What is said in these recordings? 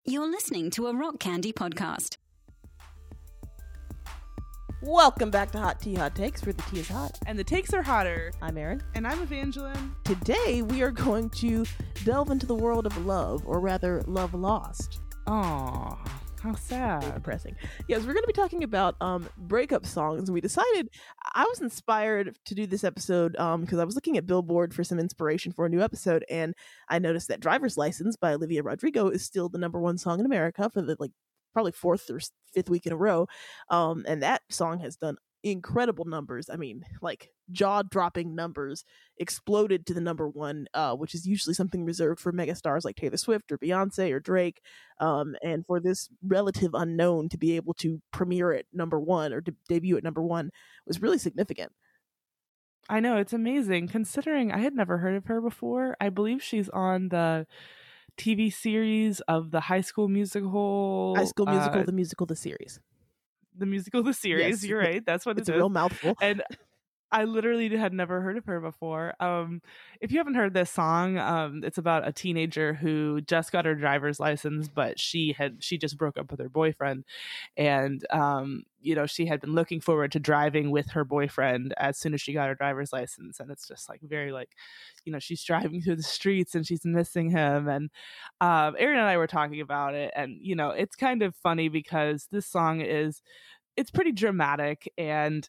You're listening to a Rock Candy podcast. Welcome back to Hot Tea Hot Takes, where the tea is hot. And the takes are hotter. I'm Erin. And I'm Evangeline. Today we are going to delve into the world of love, or rather, love lost. Aw, how sad. Depressing. Yes, we're going to be talking about breakup songs. We decided, I was inspired to do this episode because I was looking at Billboard for some inspiration for a new episode, and I noticed that Driver's License by Olivia Rodrigo is still the #1 song in America for the probably 4th or 5th week in a row. And that song has done incredible numbers. I mean, jaw-dropping numbers, exploded to the #1, which is usually something reserved for megastars like Taylor Swift or Beyonce or Drake. And for this relative unknown to be able to premiere at #1 or debut at #1 was really significant. I know, it's amazing, considering I had never heard of her before. I believe she's on the TV series of the High School Musical. High School Musical, the musical, the series. The musical, the series. Yes, you're right. That's what it's a real mouthful. And I literally had never heard of her before. If you haven't heard this song, it's about a teenager who just got her driver's license, but she just broke up with her boyfriend, and she had been looking forward to driving with her boyfriend as soon as she got her driver's license, and it's just very she's driving through the streets and she's missing him, and Erin and I were talking about it, and it's kind of funny because this song it's pretty dramatic, and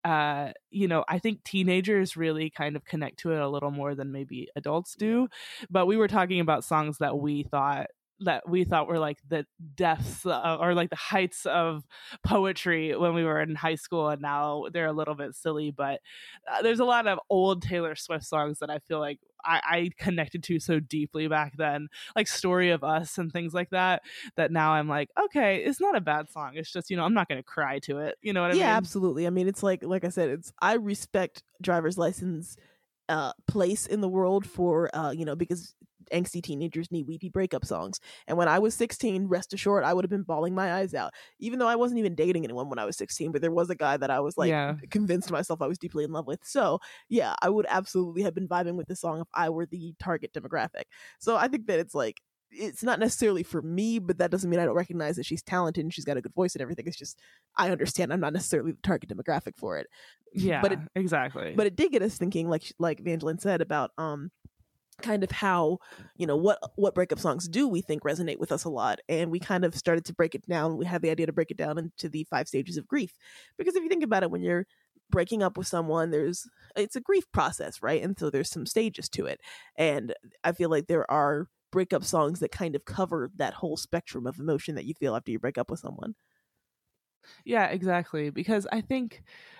I think teenagers really kind of connect to it a little more than maybe adults do. But we were talking about songs that we thought were like the depths or like the heights of poetry when we were in high school, and now they're a little bit silly. But there's a lot of old Taylor Swift songs that I feel like I connected to so deeply back then, like Story of Us and things like that now I'm like, okay, it's not a bad song. It's just, I'm not going to cry to it. You know what I mean? Yeah, absolutely. I mean, it's like I said, I respect Driver's License place in the world for because angsty teenagers need weepy breakup songs, and when I was 16, rest assured I would have been bawling my eyes out, even though I wasn't even dating anyone when I was 16, but there was a guy that I was convinced myself I was deeply in love with. So yeah, I would absolutely have been vibing with this song if I were the target demographic. So I think that it's not necessarily for me, but that doesn't mean I don't recognize that she's talented and she's got a good voice and everything. It's just, I understand I'm not necessarily the target demographic for it. Yeah, exactly. But it did get us thinking, like Evangeline said, about kind of how, what breakup songs do we think resonate with us a lot. And we kind of started to break it down. We had the idea to break it down into the 5 stages of grief. Because if you think about it, when you're breaking up with someone, it's a grief process, right? And so there's some stages to it. And I feel like there are breakup songs that kind of cover that whole spectrum of emotion that you feel after you break up with someone. Yeah, exactly. Because I think,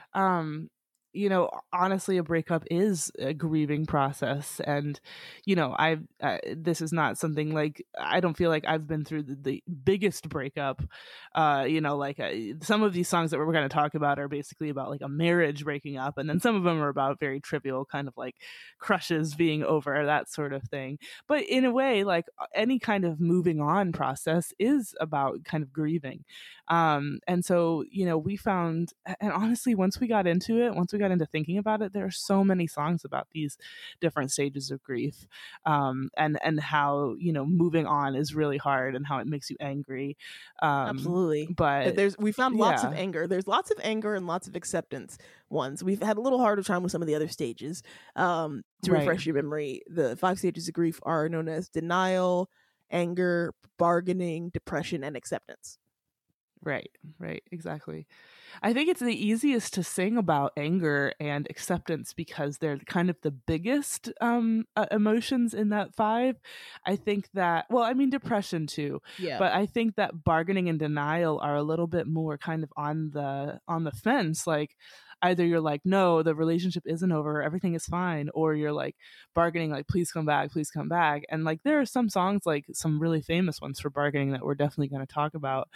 honestly, a breakup is a grieving process. And, this is not something I don't feel like I've been through the biggest breakup. Some of these songs that we're going to talk about are basically about a marriage breaking up. And then some of them are about very trivial kind of crushes being over, that sort of thing. But in a way, any kind of moving on process is about kind of grieving. And so, we found, and honestly, once we got into thinking about it, there are so many songs about these different stages of grief, and how moving on is really hard and how it makes you angry. Absolutely. But we found lots of anger. There's lots of anger and lots of acceptance ones. We've had a little harder time with some of the other stages. To refresh your memory, the 5 stages of grief are known as denial, anger, bargaining, depression, and acceptance. Right, exactly. I think it's the easiest to sing about anger and acceptance because they're kind of the biggest emotions in that 5. I think that, depression too. Yeah. But I think that bargaining and denial are a little bit more kind of on the fence. Either you're like, no, the relationship isn't over, everything is fine, or you're bargaining, please come back. And there are some songs, some really famous ones for bargaining that we're definitely going to talk about.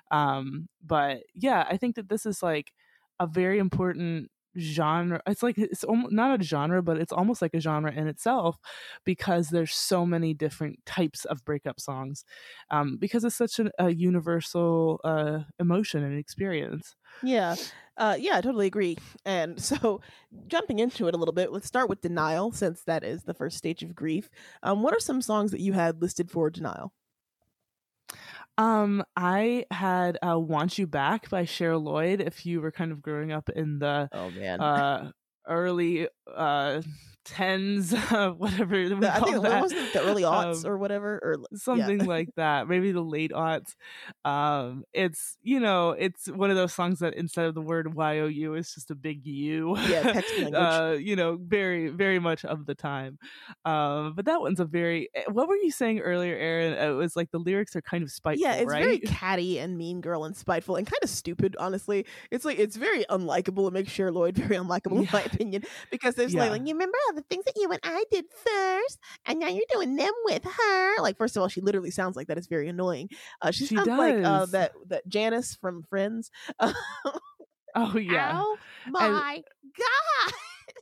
But yeah, I think that this is a very important genre. It's it's not a genre, but it's almost like a genre in itself, because there's so many different types of breakup songs, because it's such a universal emotion and experience. Yeah, I totally agree. And so, jumping into it a little bit, let's start with denial, since that is the first stage of grief. What are some songs that you had listed for denial? I had "Want You Back" by Cheryl Lloyd. If you were kind of growing up in the Oh man. early tens, whatever we I call think that, wasn't it the early aughts or whatever, or something like that, maybe the late aughts. It's it's one of those songs that instead of the word YOU, it's just a big U. Yeah, text language. Very, very much of the time. But that one's a very. What were you saying earlier, Aaron? It was like the lyrics are kind of spiteful. Yeah, it's right? very catty and mean girl and spiteful and kind of stupid. Honestly, it's like it's very unlikable. It makes Cheryl Lloyd very unlikable in my opinion, because there's like you remember all the things that you and I did first, and now you're doing them with her. Like, first of all, she literally sounds like that. It's very annoying. She sounds like that Janice from Friends. Oh yeah. Oh my god.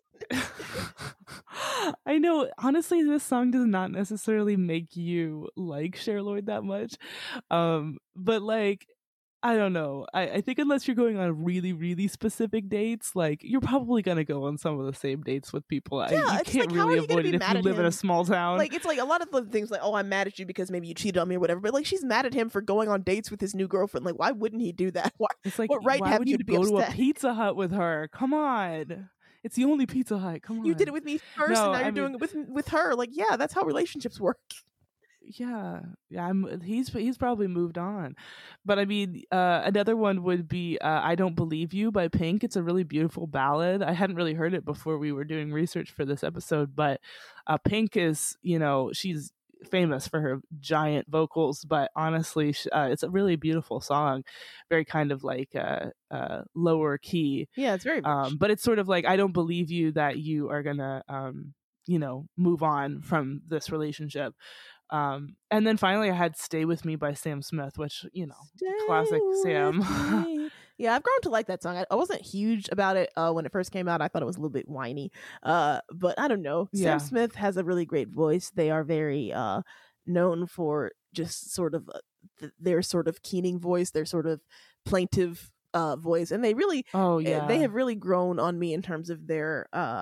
I know, honestly, this song does not necessarily make you like Cheryl Lloyd that much, but like, I don't know, I think unless you're going on really, really specific dates, like, you're probably gonna go on some of the same dates with people. Yeah, you can't really avoid it if you live in a small town. Like, it's like a lot of the things like, oh, I'm mad at you because maybe you cheated on me or whatever, but like, she's mad at him for going on dates with his new girlfriend. Like, why wouldn't he do that? It's like, what right why have would you you to be go to upset? a Pizza Hut with her? Come on. It's the only Pizza Hut. Come on. You did it with me first, and now you're doing it with her. Like, yeah, that's how relationships work. Yeah. He's probably moved on. But I mean, another one would be "I Don't Believe You" by Pink. It's a really beautiful ballad. I hadn't really heard it before we were doing research for this episode, but Pink is, she's famous for her giant vocals, but honestly, it's a really beautiful song, very kind of like lower key. Yeah, it's very rich. But it's sort of like, I don't believe you that you are gonna move on from this relationship. And then finally I had "Stay With Me" by Sam Smith, which, classic Sam. Yeah, I've grown to like that song. I wasn't huge about it when it first came out. I thought it was a little bit whiny. But I don't know. Yeah. Sam Smith has a really great voice. They are very known for just sort of their sort of keening voice, their sort of plaintive voice. And they really, they have really grown on me in terms of their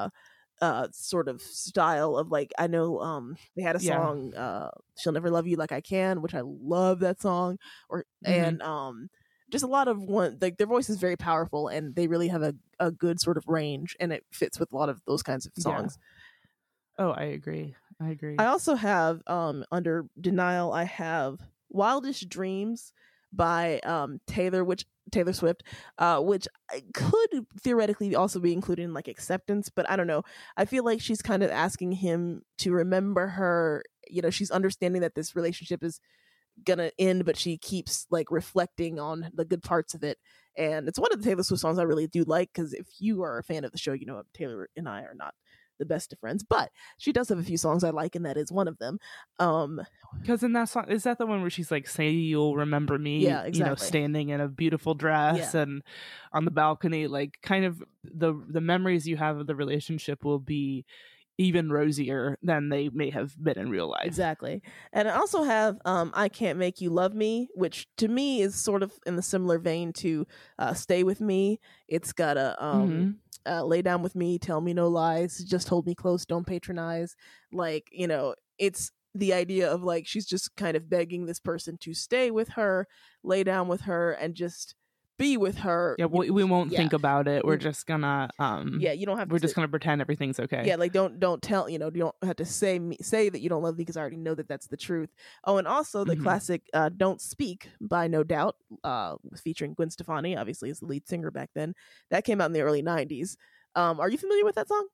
sort of style of, like, I know they had a song "She'll Never Love You Like I Can," which I love that song, and just a lot of like their voice is very powerful, and they really have a good sort of range, and it fits with a lot of those kinds of songs. Oh, I agree. I also have under Denial, I have "Wildest Dreams" by Taylor Swift, which could theoretically also be included in like Acceptance, but I don't know. I feel like she's kind of asking him to remember her. She's understanding that this relationship is gonna end, but she keeps like reflecting on the good parts of it. And it's one of the Taylor Swift songs I really do like, because if you are a fan of the show, Taylor and I are not the best of friends, but she does have a few songs I like, and that is one of them. Because in that song, is that the one where she's like, "Say you'll remember me," yeah, exactly. Standing in a beautiful dress and on the balcony, like, kind of the memories you have of the relationship will be even rosier than they may have been in real life. Exactly. And I also have "I Can't Make You Love Me," which to me is sort of in the similar vein to "Stay With Me." It's got a "Lay Down With Me, Tell Me No Lies, Just Hold Me Close, Don't Patronize." Like, it's the idea of like, she's just kind of begging this person to stay with her, lay down with her, and just be with her. Yeah, we won't think about it. We're just gonna you don't have to. We're just gonna pretend everything's okay. Yeah, like don't tell, you don't have to say that you don't love me, because I already know that that's the truth. Oh, and also the classic "Don't Speak" by No Doubt, featuring Gwen Stefani, obviously as the lead singer back then. That came out in the early 90s. Are you familiar with that song?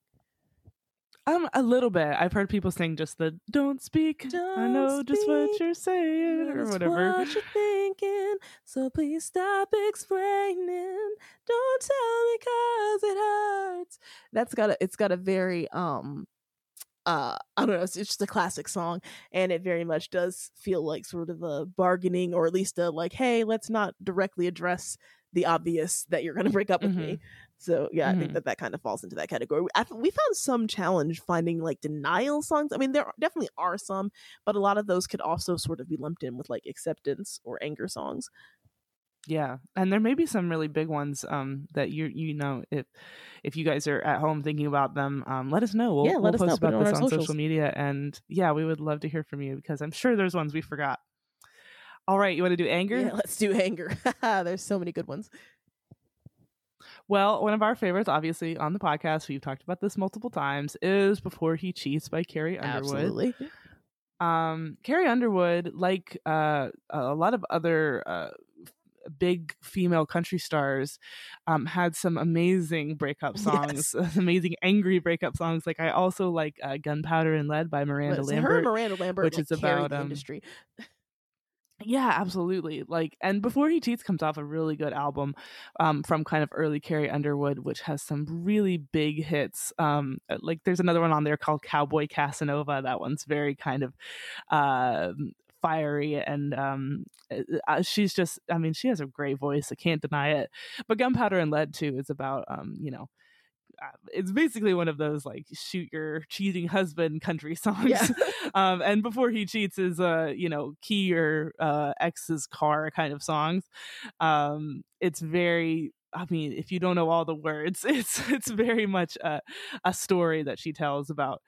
A little bit. I've heard people sing just the "Don't speak, I know just what you're saying," or whatever. What you're thinking, so please stop explaining. Don't tell me 'cause it hurts. It's got a very I don't know, it's just a classic song, and it very much does feel like sort of a bargaining, or at least a like, hey, let's not directly address the obvious that you're going to break up with me. So yeah, I think that kind of falls into that category. We found some challenge finding like denial songs. I mean, there definitely are some, but a lot of those could also sort of be lumped in with like acceptance or anger songs. Yeah, and there may be some really big ones that if you guys are at home thinking about them, let us know. We'll post about this on social media, and yeah, we would love to hear from you, because I'm sure there's ones we forgot. All right, you want to do Anger? Yeah, let's do Anger. There's so many good ones. Well, one of our favorites, obviously, on the podcast, we've talked about this multiple times, is Before He Cheats by Carrie Underwood. Absolutely. Carrie Underwood, like a lot of other big female country stars, had some amazing breakup songs, amazing angry breakup songs. Like I also like Gunpowder and Lead by Miranda Lambert. Her and Miranda Lambert, which is about the industry. Yeah, absolutely. Like, and Before He Cheats comes off a really good album from kind of early Carrie Underwood, which has some really big hits. Like there's another one on there called Cowboy Casanova. That one's very kind of fiery, and she's just, I mean, she has a great voice. I can't deny it. But Gunpowder and Lead too is about, it's basically one of those like shoot your cheating husband country songs. Yeah. And Before He Cheats is key your ex's car kind of songs. It's very, I mean, if you don't know all the words, it's very much a story that she tells about,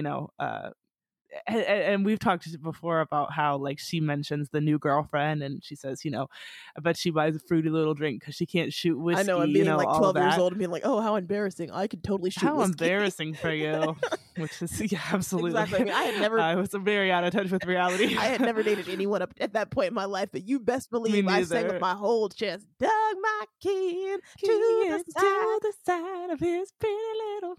and we've talked before about how like she mentions the new girlfriend, and she says, I bet she buys a fruity little drink because she can't shoot whiskey. I know, and being like 12 years that. old and being like, oh, how embarrassing! I could totally shoot. How whiskey. Embarrassing for you! Which is absolutely. Exactly. I mean, I had never. I was very out of touch with reality. I had never dated anyone up at that point in my life, but you best believe I sang with my whole chest. Dug my kid to the side of his pretty little.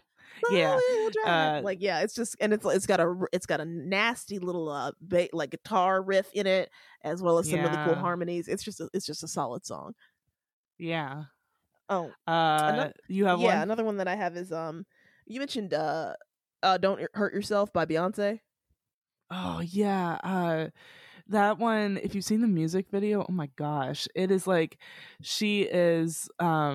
It's just, and it's got a nasty little like guitar riff in it, as well as some really cool harmonies. It's just a solid song. Yeah. Oh, you have one? Another one that I have is you mentioned Don't Hurt Yourself by Beyonce. Oh yeah. That one, if you've seen the music video, oh my gosh, it is like she is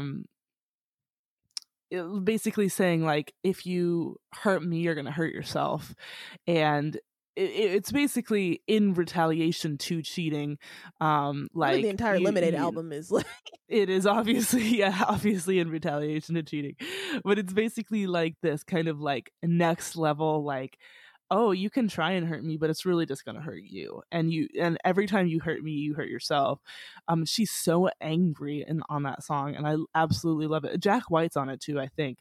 basically saying like, if you hurt me, you're gonna hurt yourself, and it's basically in retaliation to cheating. Like the entire Lemonade album is like, it is obviously in retaliation to cheating, but it's basically like this kind of like next level, like, oh, you can try and hurt me, but it's really just gonna hurt you, and every time you hurt me, you hurt yourself. She's so angry on that song, and I absolutely love it. Jack White's on it too, I think.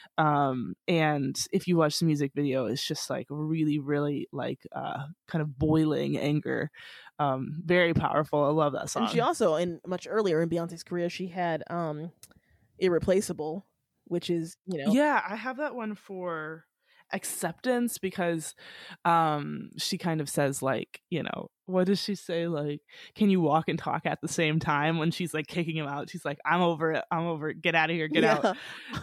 And if you watch the music video, it's just like really, really like kind of boiling anger. Very powerful. I love that song. And she also, much earlier in Beyonce's career, she had Irreplaceable, which is, yeah, I have that one for Acceptance, because she kind of says like, what does she say, like, can you walk and talk at the same time, when she's like kicking him out? She's like, I'm over it, get out of here, get out.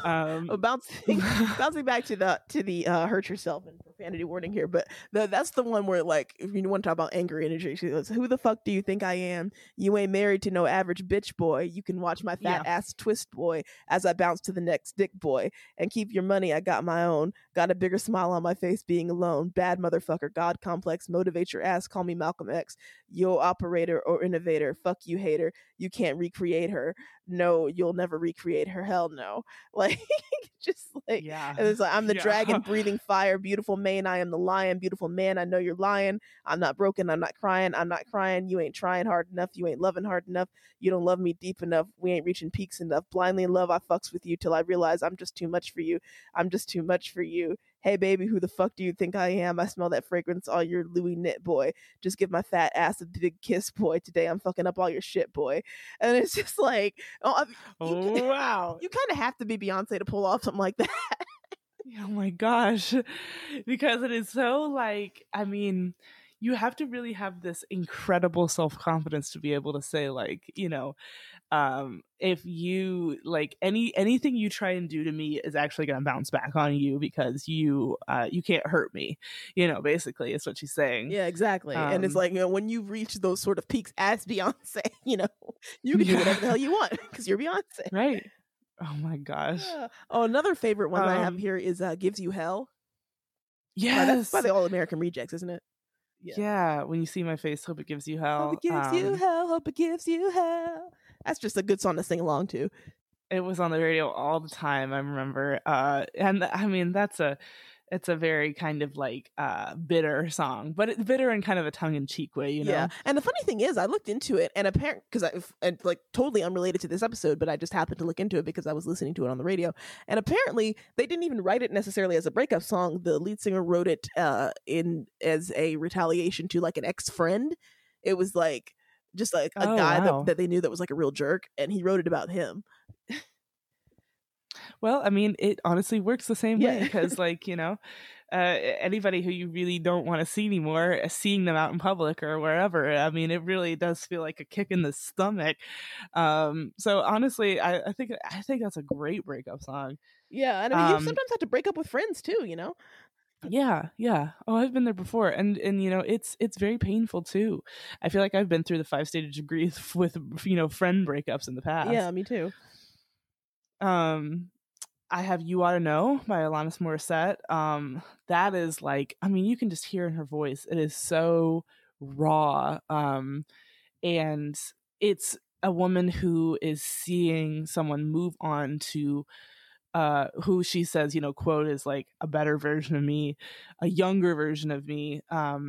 Bouncing back to the hurt yourself and profanity warning here, but that's the one where, like, if you want to talk about angry energy, she goes, who the fuck do you think I am? You ain't married to no average bitch boy. You can watch my fat ass twist, boy, as I bounce to the next dick, boy, and keep your money, I got my own. Got a bigger smile on my face being alone. Bad motherfucker, God complex, motivate your ass, call me Malcolm X. Yo, operator or innovator, fuck you, hater. You can't recreate her. No, you'll never recreate her. Hell no. Like, just like, and it's like, I'm the dragon breathing fire, beautiful mane, I am the lion, beautiful man, I know you're lying. I'm not broken, I'm not crying, you ain't trying hard enough, you ain't loving hard enough, you don't love me deep enough, we ain't reaching peaks enough. Blindly in love, I fucks with you till I realize I'm just too much for you. I'm just too much for you. Hey baby, who the fuck do you think I am? I smell that fragrance, all your Louis knit, boy. Just give my fat ass a big kiss, boy. Today I'm fucking up all your shit, boy. And it's just like, wow. You kind of have to be Beyonce to pull off something like that. Oh my gosh. Because it is so like, I mean, you have to really have this incredible self-confidence to be able to say, like, if you like anything you try and do to me is actually going to bounce back on you, because you can't hurt me, basically is what she's saying. Yeah, exactly. And it's like, when you reach those sort of peaks as Beyonce, you can do whatever the hell you want because you're Beyonce. Right. Oh my gosh. Yeah. Oh, another favorite one that I have here is Gives You Hell. Yes. That's by the All American Rejects, isn't it? Yeah. When you see my face, hope it gives you hell. Hope it gives you hell. Hope it gives you hell. That's just a good song to sing along to. It was on the radio all the time, I remember. And I mean, that's it's a very kind of like bitter song, but it's bitter in kind of a tongue-in-cheek way, you know? Yeah. And the funny thing is, I looked into it, and apparently, because and like totally unrelated to this episode, but I just happened to look into it because I was listening to it on the radio. And apparently, they didn't even write it necessarily as a breakup song. The lead singer wrote it in as a retaliation to like an ex-friend. It was like just like a guy wow. that they knew that was like a real jerk, and he wrote it about him. Well, I mean, it honestly works the same way Yeah. because, like, you know, anybody who you really don't want to see anymore, seeing them out in public or wherever, I mean, it really does feel like a kick in the stomach. So honestly, I think that's a great breakup song. Yeah, and I mean, you Um, sometimes have to break up with friends too, you know? yeah. Oh, I've been there before, and you know, it's very painful too. I feel like I've been through the 5 stage of grief with, you know, friend breakups in the past. Yeah, me too. I have You Oughta Know by Alanis Morissette. That is like, I mean, you can just hear in her voice. It is so raw. And it's a woman who is seeing someone move on to who she says, you know, quote, is like a better version of me, a younger version of me,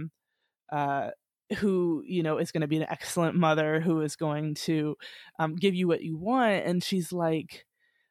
who, you know, is going to be an excellent mother, who is going to give you what you want. And she's like,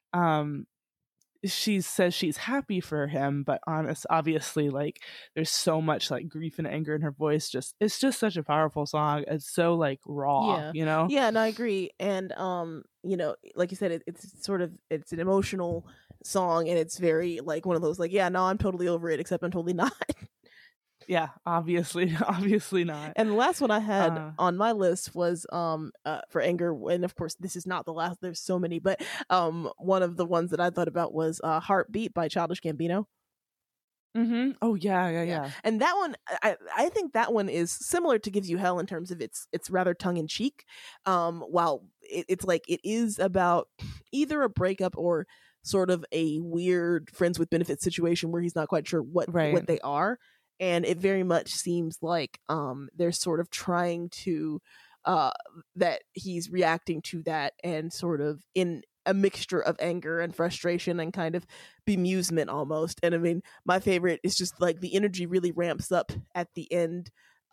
she says she's happy for him, but obviously, like, there's so much like grief and anger in her voice. It's just such a powerful song. It's so like raw, Yeah. you know? Yeah, and I agree. And you know, like you said, it's sort of it's an emotional song, and it's very like one of those like, yeah, no, I'm totally over it, except I'm totally not. Yeah, obviously not. And the last one I had on my list was for anger, and of course this is not the last. There's so many, but one of the ones that I thought about was "Heartbeat" by Childish Gambino. Mm-hmm. Oh yeah. And that one, I think that one is similar to "Gives You Hell" in terms of it's rather tongue in cheek. While it's like it is about either a breakup or sort of a weird friends with benefits situation where he's not quite sure what they are. And it very much seems like they're sort of trying to that he's reacting to that, and sort of in a mixture of anger and frustration and kind of bemusement almost. And I mean, my favorite is just like the energy really ramps up at the end,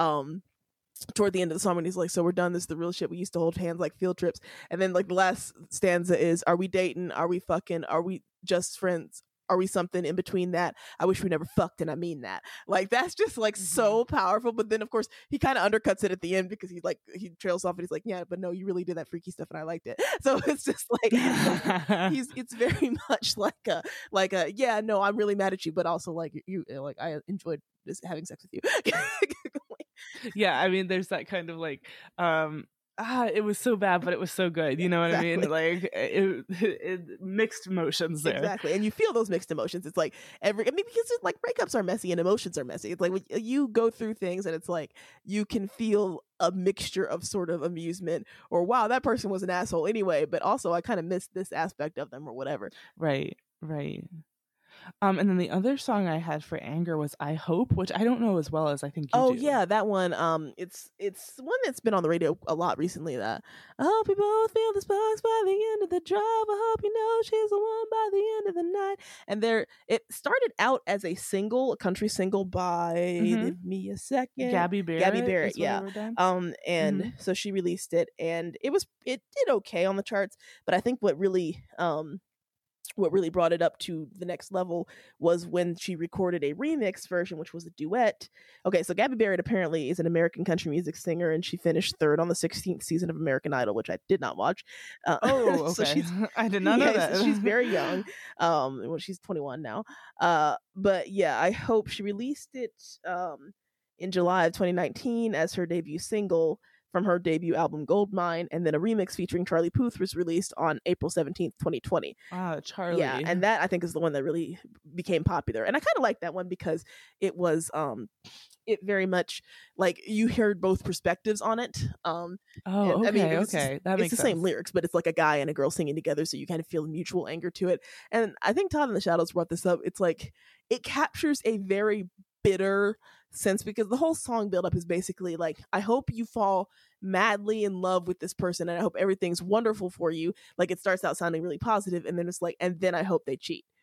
toward the end of the song, when he's like, so we're done, this is the real shit, we used to hold hands like field trips. And then like the last stanza is, are we dating, are we fucking, are we just friends, are we something in between that? I wish we never fucked, and I mean that. Like, that's just like so powerful. But then of course he kind of undercuts it at the end because he trails off and he's like, yeah, but no, you really did that freaky stuff and I liked it. So it's just like it's very much like a yeah, no, I'm really mad at you, but also like you, like, I enjoyed just having sex with you. Yeah, I mean, there's that kind of like it was so bad, but it was so good. You know what I mean? Like, it mixed emotions there. Exactly. And you feel those mixed emotions. It's like because it's like breakups are messy and emotions are messy. It's like when you go through things and it's like you can feel a mixture of sort of amusement or, wow, that person was an asshole anyway, but also I kind of missed this aspect of them or whatever. Right. And then the other song I had for anger was "I Hope," which I don't know as well as I think you do. Yeah, that one. It's one that's been on the radio a lot recently. That I hope we both feel the sparks by the end of the drive. I hope you know she's the one by the end of the night. And it started out as a country single by Give Me a Second, Gabby Barrett. Yeah. And so she released it, and it did okay on the charts. But I think what really brought it up to the next level was when she recorded a remix version, which was a duet. Okay, so Gabby Barrett apparently is an American country music singer, and she finished third on the 16th season of American Idol, which I did not watch. Okay. So I did not know that. So she's very young. Well, she's 21 now. But yeah, I hope she released it in July of 2019 as her debut single from her debut album Goldmine, and then a remix featuring Charlie Puth was released on April 17th, 2020. Charlie. Yeah, and that I think is the one that really became popular. And I kind of like that one because it was it very much like you heard both perspectives on it. Okay. That makes sense. It's the same lyrics, but it's like a guy and a girl singing together, so you kind of feel mutual anger to it. And I think Todd in the Shadows brought this up. It's like it captures a very bitter sense, because the whole song build up is basically like, I hope you fall madly in love with this person, and I hope everything's wonderful for you. Like, it starts out sounding really positive, and then it's like, and then I hope they cheat.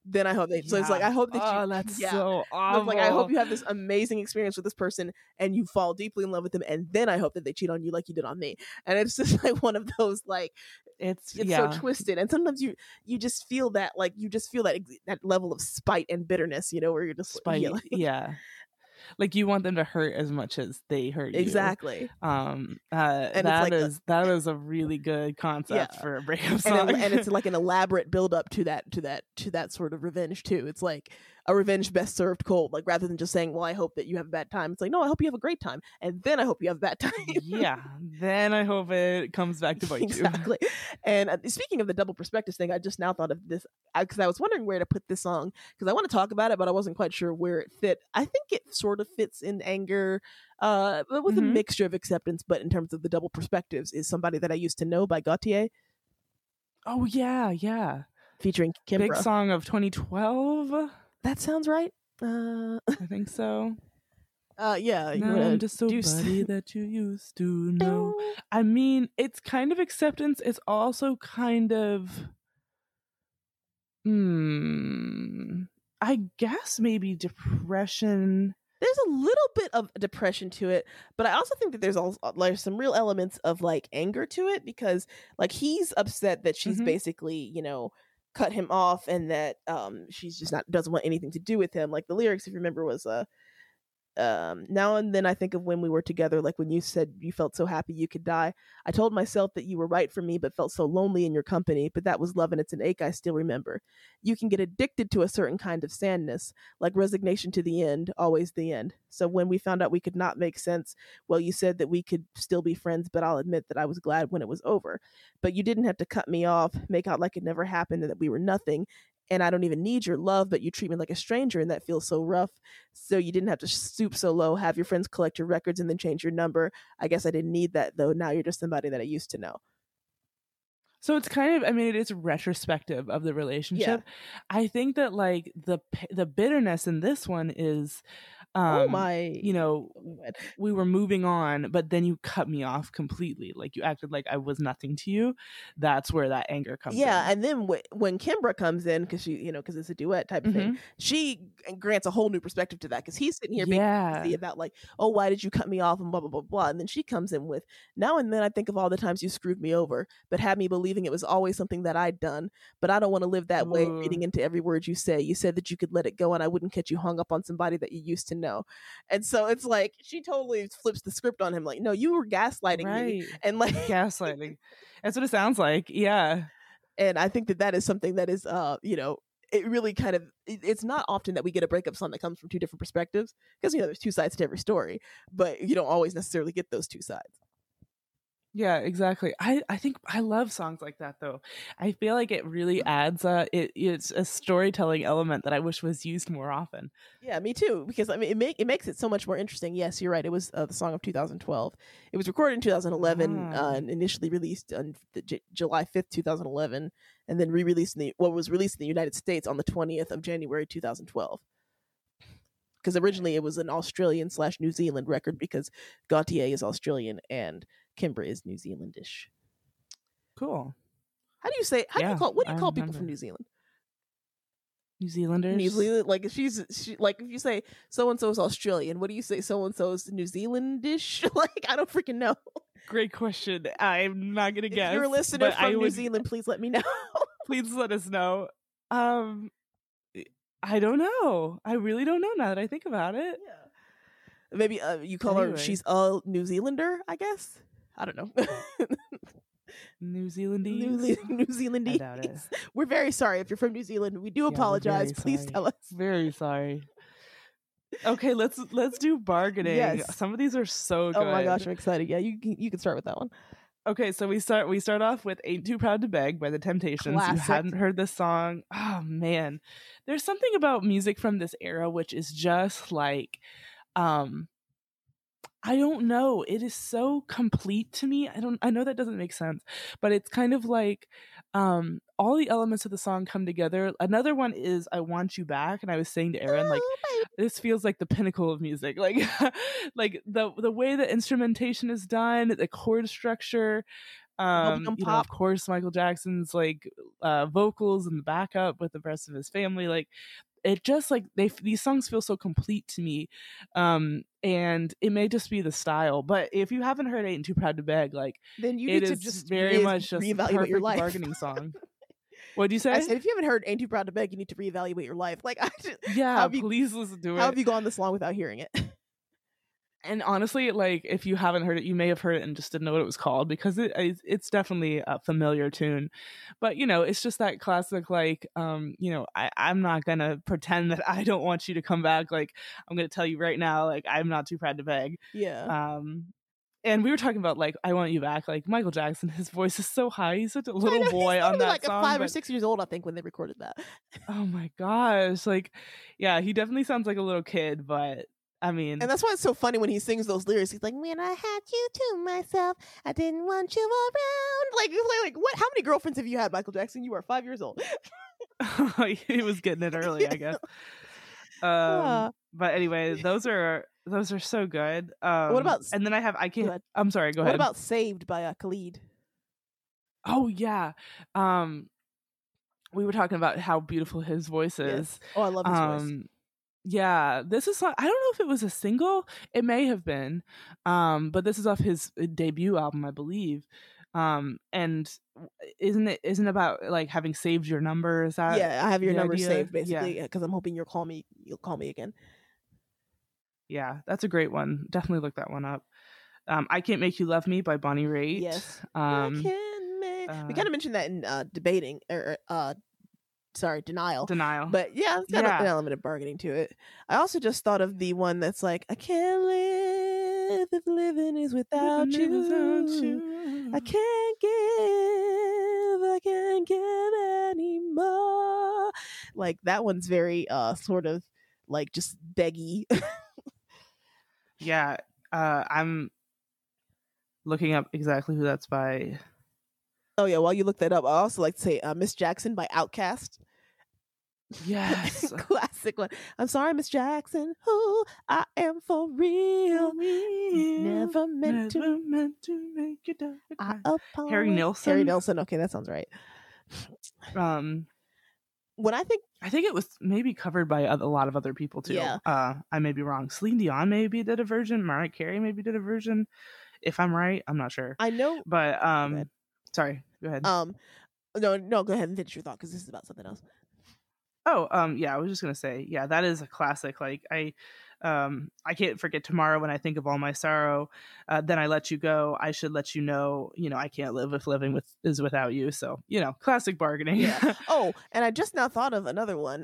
then I hope they. So it's like, I hope that you. Oh, that's yeah. so So awful. it's like, I hope you have this amazing experience with this person and you fall deeply in love with them, and then I hope that they cheat on you like you did on me. And it's just like one of those, like, it's so twisted. And sometimes you just feel that, like, that level of spite and bitterness, where you're just spite. Yeah. Like you want them to hurt as much as they hurt you. Exactly. And that is a really good concept for a breakup song. And it's like an elaborate build up to that sort of revenge too. It's like a revenge best served cold. Like, rather than just saying, well, I hope that you have a bad time, it's like, no, I hope you have a great time, and then I hope you have a bad time. Yeah, then I hope it comes back to bite you. Exactly. And speaking of the double perspectives thing, I just now thought of this because I was wondering where to put this song, because I want to talk about it, but I wasn't quite sure where it fit. I think it sort of fits in Anger, but with a mixture of acceptance. But in terms of the double perspectives, is Somebody That I Used to Know by Gautier. Oh yeah. Featuring Kimbra. Big song of 2012. That sounds right. I think so. Yeah. Now I'm just somebody that you used to know. I mean, it's kind of acceptance. It's also kind of, I guess maybe depression. There's a little bit of depression to it, but I also think that there's also like some real elements of like anger to it, because like he's upset that she's basically, cut him off, and that she's just doesn't want anything to do with him. Like the lyrics, if you remember, was now and then I think of when we were together, like when you said you felt so happy you could die. I told myself that you were right for me, but felt so lonely in your company. But that was love, and it's an ache I still remember. You can get addicted to a certain kind of sadness, like resignation to the end, always the end. So when we found out we could not make sense, well, you said that we could still be friends, but I'll admit that I was glad when it was over. But you didn't have to cut me off, make out like it never happened and that we were nothing. And I don't even need your love, but you treat me like a stranger, and that feels so rough. So you didn't have to stoop so low, have your friends collect your records and then change your number. I guess I didn't need that, though. Now you're just somebody that I used to know. So it's kind of, I mean, it is retrospective of the relationship. Yeah. I think that like the bitterness in this one is, we were moving on, but then you cut me off completely. Like you acted like I was nothing to you. That's where that anger comes in. Yeah, and then when Kimbra comes in, because she, because it's a duet type of thing, she grants a whole new perspective to that, because he's sitting here being crazy about like, oh, why did you cut me off and blah, blah, blah, blah. And then she comes in with, now and then I think of all the times you screwed me over, but had me believing it was always something that I'd done. But I don't want to live that way, reading into every word you say. You said that you could let it go and I wouldn't get you hung up on somebody that you used to know. And so it's like she totally flips the script on him, like, no, you were gaslighting me, and like gaslighting. That's what it sounds like. Yeah. And I think that is something that is it really kind of, it's not often that we get a breakup song that comes from two different perspectives, because there's two sides to every story, but you don't always necessarily get those two sides. Yeah, exactly. I think I love songs like that, though. I feel like it really adds it's a storytelling element that I wish was used more often. Yeah, me too, because I mean it makes it so much more interesting. Yes, you're right. It was the song of 2012. It was recorded in 2011 and initially released on July 5th, 2011, and then re-released was released in the United States on the 20th of January 2012. Because originally it was an Australian/New Zealand record, because Gautier is Australian and Kimbra is New Zealandish. Cool. How do you say? What do you call people from New Zealand? New Zealanders. New Zealand. Like if if you say so and so is Australian, what do you say? So and so is New Zealandish. Like I don't freaking know. Great question. I'm not gonna guess. If you're a listener from New Zealand, please let me know. Please let us know. I don't know. I really don't know now that I think about it. Yeah. Maybe you call her. She's a New Zealander, I guess. I don't know. New Zealandese. New Zealandese. I doubt it. We're very sorry if you're from New Zealand. We do apologize. Please tell us. Very sorry. Okay, let's do bargaining. Yes. Some of these are so good. Oh my gosh, I'm excited. Yeah, you can start with that one. Okay, so we start off with "Ain't Too Proud to Beg" by the Temptations. Classic. You hadn't heard this song. Oh man. There's something about music from this era which is just like I don't know. It is so complete to me. I know that doesn't make sense, but it's kind of like all the elements of the song come together. Another one is "I Want You Back," and I was saying to Erin, like, this feels like the pinnacle of music. Like like the way the instrumentation is done, the chord structure, Bubblegum You know, pop. of course, Michael Jackson's like vocals and the backup with the rest of his family. Like, it just like these songs feel so complete to me, and it may just be the style, but if you haven't heard "Ain't Too Proud to Beg," like, Then you it need to is just very much just a reevaluate your perfect life. bargaining song. What'd you say? I said, if you haven't heard "Ain't Too Proud to Beg," you need to reevaluate your life. Like, Yeah, please listen to it. How have you gone this long without hearing it? And honestly, like, if you haven't heard it, you may have heard it and just didn't know what it was called, because it's definitely a familiar tune. But, you know, it's just that classic, like, you know, I'm not going to pretend that I don't want you to come back. Like, I'm going to tell you right now, like, I'm not too proud to beg. Yeah. And we were talking about, like, I Want You Back. Like, Michael Jackson, his voice is so high. He's such a little boy on that like song. Like 5 or 6 years old, I think, when they recorded that. Oh, my gosh. Like, yeah, he definitely sounds like a little kid, but I mean, and that's why it's so funny when he sings those lyrics. He's like, "When I had you to myself, I didn't want you around." Like what? How many girlfriends have you had, Michael Jackson? You are 5 years old. He was getting it early, I guess. But anyway, those are so good. What about? And then I'm sorry. Go ahead. What about "Saved" by Khalid? Oh yeah. We were talking about how beautiful his voice is. Yes. Oh, I love his voice. Yeah, this is, I don't know if it was a single. It may have been, but this is off his debut album, I believe. And isn't about like having saved your number? Is that? Yeah, I have your number idea? saved, basically, because I'm hoping you'll call me again. Yeah, that's a great one. Definitely look that one up. I Can't Make You Love Me by Bonnie Raitt. Yes. We kind of mentioned that in debating denial. But yeah, it's got an element of bargaining to it. I also just thought of the one that's like, "I can't live if living is without you. I can't give anymore." Like, that one's very sort of like just beggy. Yeah, I'm looking up exactly who that's by. Oh yeah, while you look that up, I also like to say Miss Jackson by Outkast. Yes. Classic one. "I'm sorry, Miss Jackson, who I am for real. Never meant to make you die. Harry Nilsson. Okay, that sounds right. When I think it was maybe covered by a lot of other people too. Yeah. I may be wrong. Celine Dion maybe did a version. Mariah Carey maybe did a version. If I'm right, I'm not sure. I know, but sorry, go ahead. No, go ahead and finish your thought, because this is about something else. Oh, yeah, I was just gonna say, yeah, that is a classic. Like, I can't forget tomorrow when I think of all my sorrow. Then I let you go. I should let you know. You know, I can't live if living is without you. So, you know, classic bargaining. Yeah. Oh, and I just now thought of another one.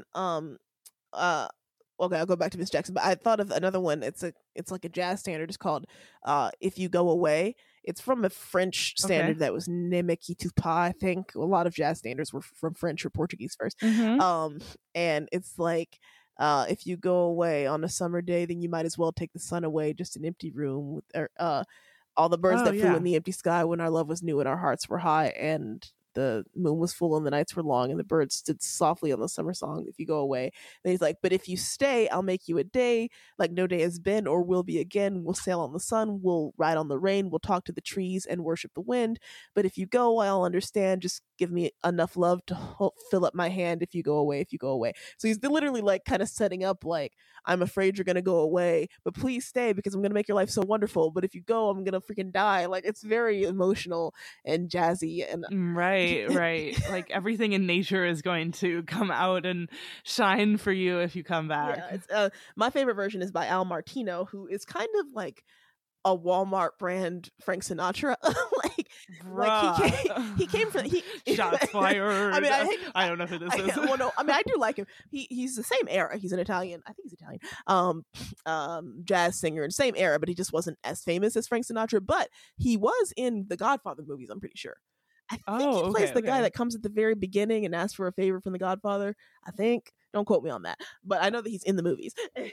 Okay, I'll go back to Miss Jackson, but I thought of another one. It's like a jazz standard. It's called "If You Go Away." It's from a French standard that was "Ne me quitte pas," I think. A lot of jazz standards were from French or Portuguese first. Mm-hmm. And it's like, "If you go away on a summer day, then you might as well take the sun away. Just an empty room with all the birds that flew in the empty sky when our love was new and our hearts were high, and the moon was full and the nights were long, and the birds stood softly on the summer song. If you go away." And he's like, "But if you stay, I'll make you a day like no day has been or will be again. We'll sail on the sun, we'll ride on the rain, we'll talk to the trees and worship the wind. But if you go, I'll understand. Just give me enough love to fill up my hand. If you go away, if you go away." So he's literally like kind of setting up like, "I'm afraid you're gonna go away, but please stay because I'm gonna make your life so wonderful. But if you go, I'm gonna freaking die." Like, it's very emotional and jazzy and right. Like, everything in nature is going to come out and shine for you if you come back. Yeah, it's, my favorite version is by Al Martino, who is kind of like a Walmart brand Frank Sinatra. he came from shots fired. I mean, I don't know who this is. Well, no, I mean, I do like him. He's the same era. He's an Italian. I think he's Italian. Jazz singer in the same era, but he just wasn't as famous as Frank Sinatra. But he was in the Godfather movies, I'm pretty sure. I think he plays the guy that comes at the very beginning and asks for a favor from the Godfather. I think. Don't quote me on that, but I know that he's in the movies.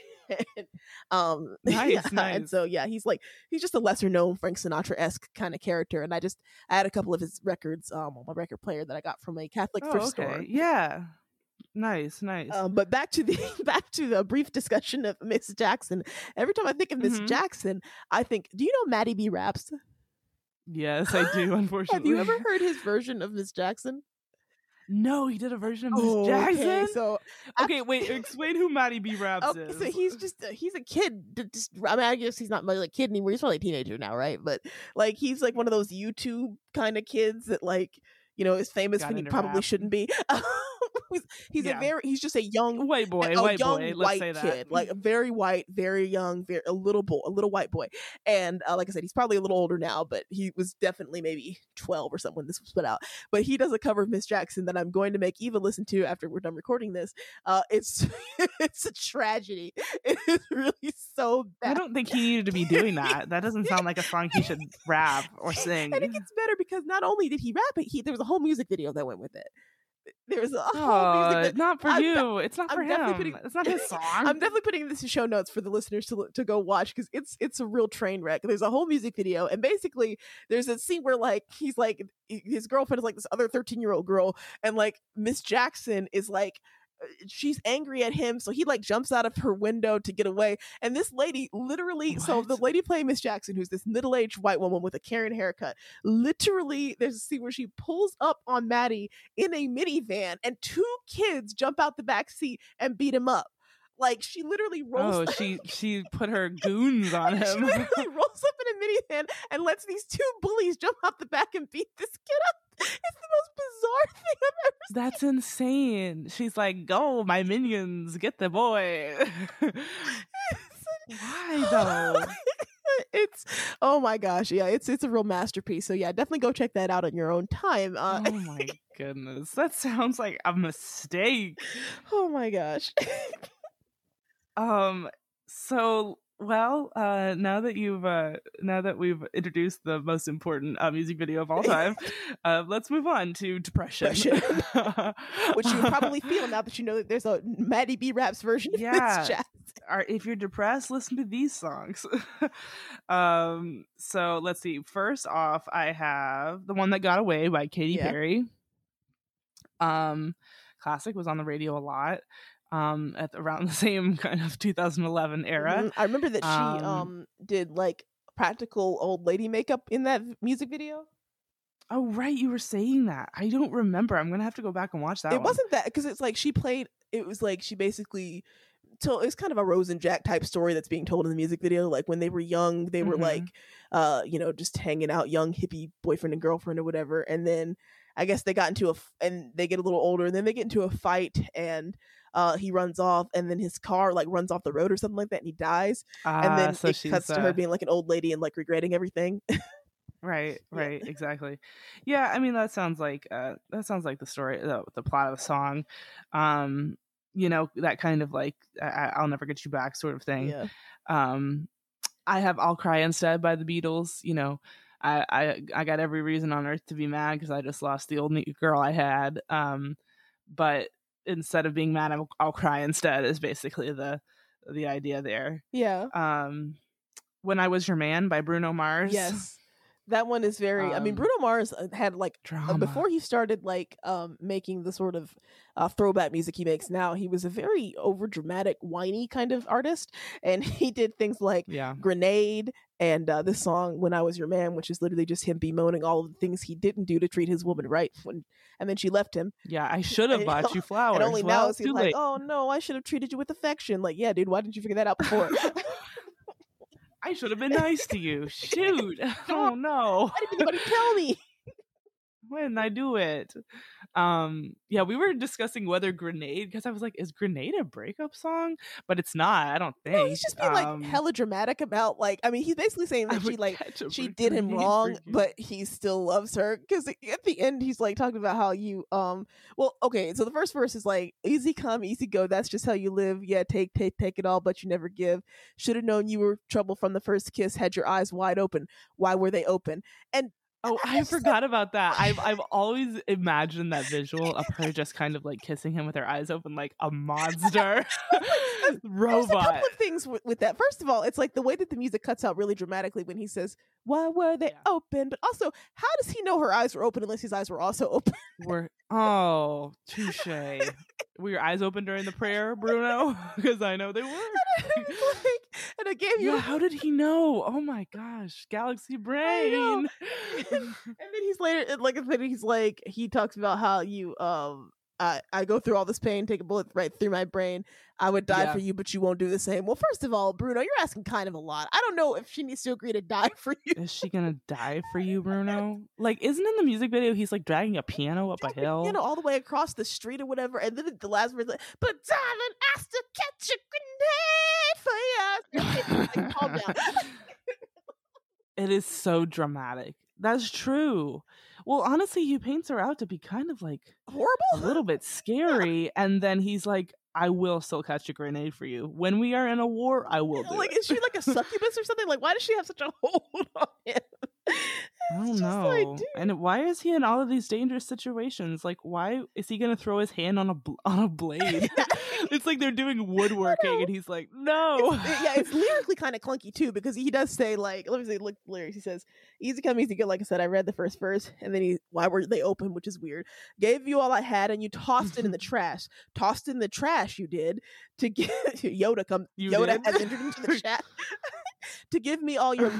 Nice. And so he's just a lesser known Frank Sinatra-esque kind of character. And I had a couple of his records on my record player that I got from a Catholic thrift store. Yeah. Nice. But back to the brief discussion of Miss Jackson. Every time I think of Miss Jackson, I think, do you know Maddie B. Raps? Yes, I do, unfortunately. Have you ever heard his version of Miss Jackson? No, he did a version of Miss Jackson. Okay, so okay, wait, explain who Matty B. Raps is. so he's just he's a kid. I mean, I guess he's not much like a kid anymore. He's probably a teenager now, right? But like he's like one of those YouTube kind of kids that like is famous when he probably shouldn't be. He's just a young white boy, let's say that. Kid, like a very white, very young, a little white boy. And like I said, he's probably a little older now, but he was definitely maybe 12 or something when this was put out. But he does a cover of Miss Jackson that I'm going to make Eva listen to after we're done recording this. It's it's a tragedy. It is really so bad. I don't think he needed to be doing that. That doesn't sound like a song he should rap or sing. And it gets better because not only did he rap it, there was a whole music video that went with it. There's a whole music not for you. It's not for him. It's not his song. I'm definitely putting this in show notes for the listeners to go watch because it's a real train wreck. There's a whole music video, and basically there's a scene where like he's like his girlfriend is like this other 13-year-old girl, and like Miss Jackson is like she's angry at him, so he like jumps out of her window to get away. And this lady literally, so the lady playing Miss Jackson, who's this middle-aged white woman with a Karen haircut, literally there's a scene where she pulls up on Matty in a minivan and two kids jump out the back seat and beat him up. Like she literally rolls. Oh, she put her goons on him. She literally rolls up in a minivan and lets these two bullies jump out the back and beat this kid up. It's the most bizarre thing I've ever seen. That's insane. She's like, "Go, my minions, get the boy." Why though? It's oh my gosh, yeah, it's a real masterpiece. So yeah, definitely go check that out on your own time. Oh my goodness, that sounds like a mistake. Oh my gosh. So well, now that we've introduced the most important music video of all time, let's move on to depression. Which you probably feel now that you know that there's a Matty B. Raps version of this chat. If you're depressed, listen to these songs. So let's see. First off, I have The One That Got Away by Katy Perry. Classic, was on the radio a lot. At around the same kind of 2011 era. Mm-hmm. I remember that she did like practical old lady makeup in that music video. Oh right, you were saying that. I don't remember. I'm gonna have to go back and watch that. It wasn't that because it's like it was like she basically it's kind of a Rose and Jack type story that's being told in the music video. Like when they were young, they were like just hanging out, young hippie boyfriend and girlfriend or whatever, and then I guess they got into and they get a little older, and then they get into a fight, and he runs off, and then his car like runs off the road or something like that, and he dies. And then so it cuts to her being like an old lady and like regretting everything. Right, exactly. Yeah, I mean that sounds like the story, the plot of the song. That kind of like I'll never get you back sort of thing. Yeah. I have I'll Cry Instead by the Beatles. I got every reason on earth to be mad because I just lost the old girl I had. But instead of being mad, I'll cry instead is basically the idea there. Yeah. When I Was Your Man by Bruno Mars. Yes. That one is very I mean Bruno Mars had like before he started like making the sort of throwback music he makes now, he was a very over dramatic whiny kind of artist, and he did things like Grenade and this song When I Was Your Man, which is literally just him bemoaning all of the things he didn't do to treat his woman right and then she left him. Yeah, I should have bought you flowers. And only now is he like, oh no, I should have treated you with affection. Like, yeah, dude, why didn't you figure that out before? I should have been nice to you. Shoot. Oh no. Why didn't anybody tell me? When didn't I do it? Yeah, we were discussing whether Grenade, because I was like, is Grenade a breakup song? But it's not, I don't think. No, he's just being like hella dramatic about like, I mean, he's basically saying that she did him wrong, but he still loves her. Because at the end, he's like talking about how you, well, okay, so the first verse is like, easy come, easy go, that's just how you live. Yeah, take it all, but you never give. Should have known you were trouble from the first kiss, had your eyes wide open. Why were they open? And oh, I forgot about that. I've always imagined that visual of her just kind of like kissing him with her eyes open like a monster robot. There's a couple of things with that. First of all, it's like the way that the music cuts out really dramatically when he says, why were they open? But also, how does he know her eyes were open unless his eyes were also open? Oh, touche. Were your eyes open during the prayer, Bruno? Because I know they were. And it gave you. Yeah, how did he know? Oh my gosh, galaxy brain. And then he's later, like, he talks about how you I go through all this pain, take a bullet right through my brain. I would die for you, but you won't do the same. Well, first of all, Bruno, you're asking kind of a lot. I don't know if she needs to agree to die for you. Is she gonna die for you, Bruno? Like, isn't in the music video he's like dragging a piano up a hill? Piano all the way across the street or whatever, and then the last word, like, but darling, I still catch a grenade for you. Like, calm down. It is so dramatic. That's true. Well, honestly, he paints her out to be kind of like horrible, a little bit scary, and then he's like, I will still catch a grenade for you. When we are in a war, I will do like, it. Is she like a succubus or something? Like, why does she have such a hold on him? I don't know. Like, and why is he in all of these dangerous situations? Like, why is he going to throw his hand on a blade? It's like they're doing woodworking, and he's like, no. It's lyrically kind of clunky too, because he does say, like, let me see, look, lyrics. He says, "Easy come, easy go." Like I said, I read the first verse, and then why were they open? Which is weird. Gave you all I had, and you tossed it in the trash. Tossed in the trash, you did. To get Yoda come. Yoda has entered into the chat. To give me all your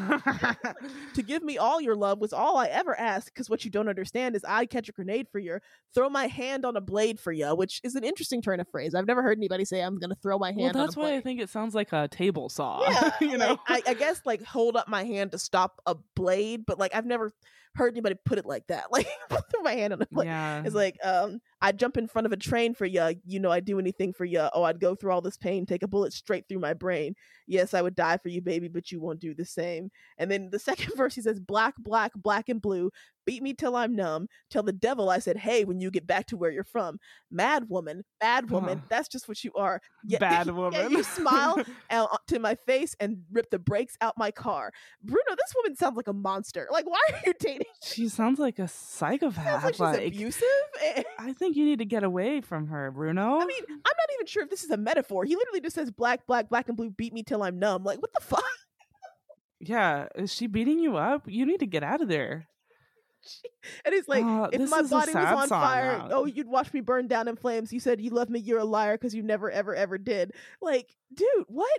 love was all I ever asked, because what you don't understand is I catch a grenade for you, throw my hand on a blade for you, which is an interesting turn of phrase. I've never heard anybody say I'm gonna throw my hand on a blade. Well, that's why I think it sounds like a table saw. Yeah, you know, I guess like hold up my hand to stop a blade, but like I've never heard anybody put it like that. Like throw my hand on a blade. Yeah. It's like I'd jump in front of a train for you. You know, I'd do anything for you. Oh, I'd go through all this pain, take a bullet straight through my brain. Yes, I would die for you, baby, but you won't do the same. And then the second verse, he says, black, black, black and blue. Beat me till I'm numb. Tell the devil I said, hey, when you get back to where you're from. Mad woman, bad woman. That's just what you are. Bad woman. Yeah, you smile to my face and rip the brakes out my car. Bruno, this woman sounds like a monster. Like, why are you dating? She sounds like a psychopath. Sounds like she's abusive. I think you need to get away from her, Bruno. I mean, I'm not even sure if this is a metaphor. He literally just says black, black, black and blue, beat me till I'm numb. Like, what the fuck? Yeah, is she beating you up? You need to get out of there. And he's like, if my body was on fire, now. you'd watch me burn down in flames. You said you love me, you're a liar, because you never, ever, ever did. Like, dude, what?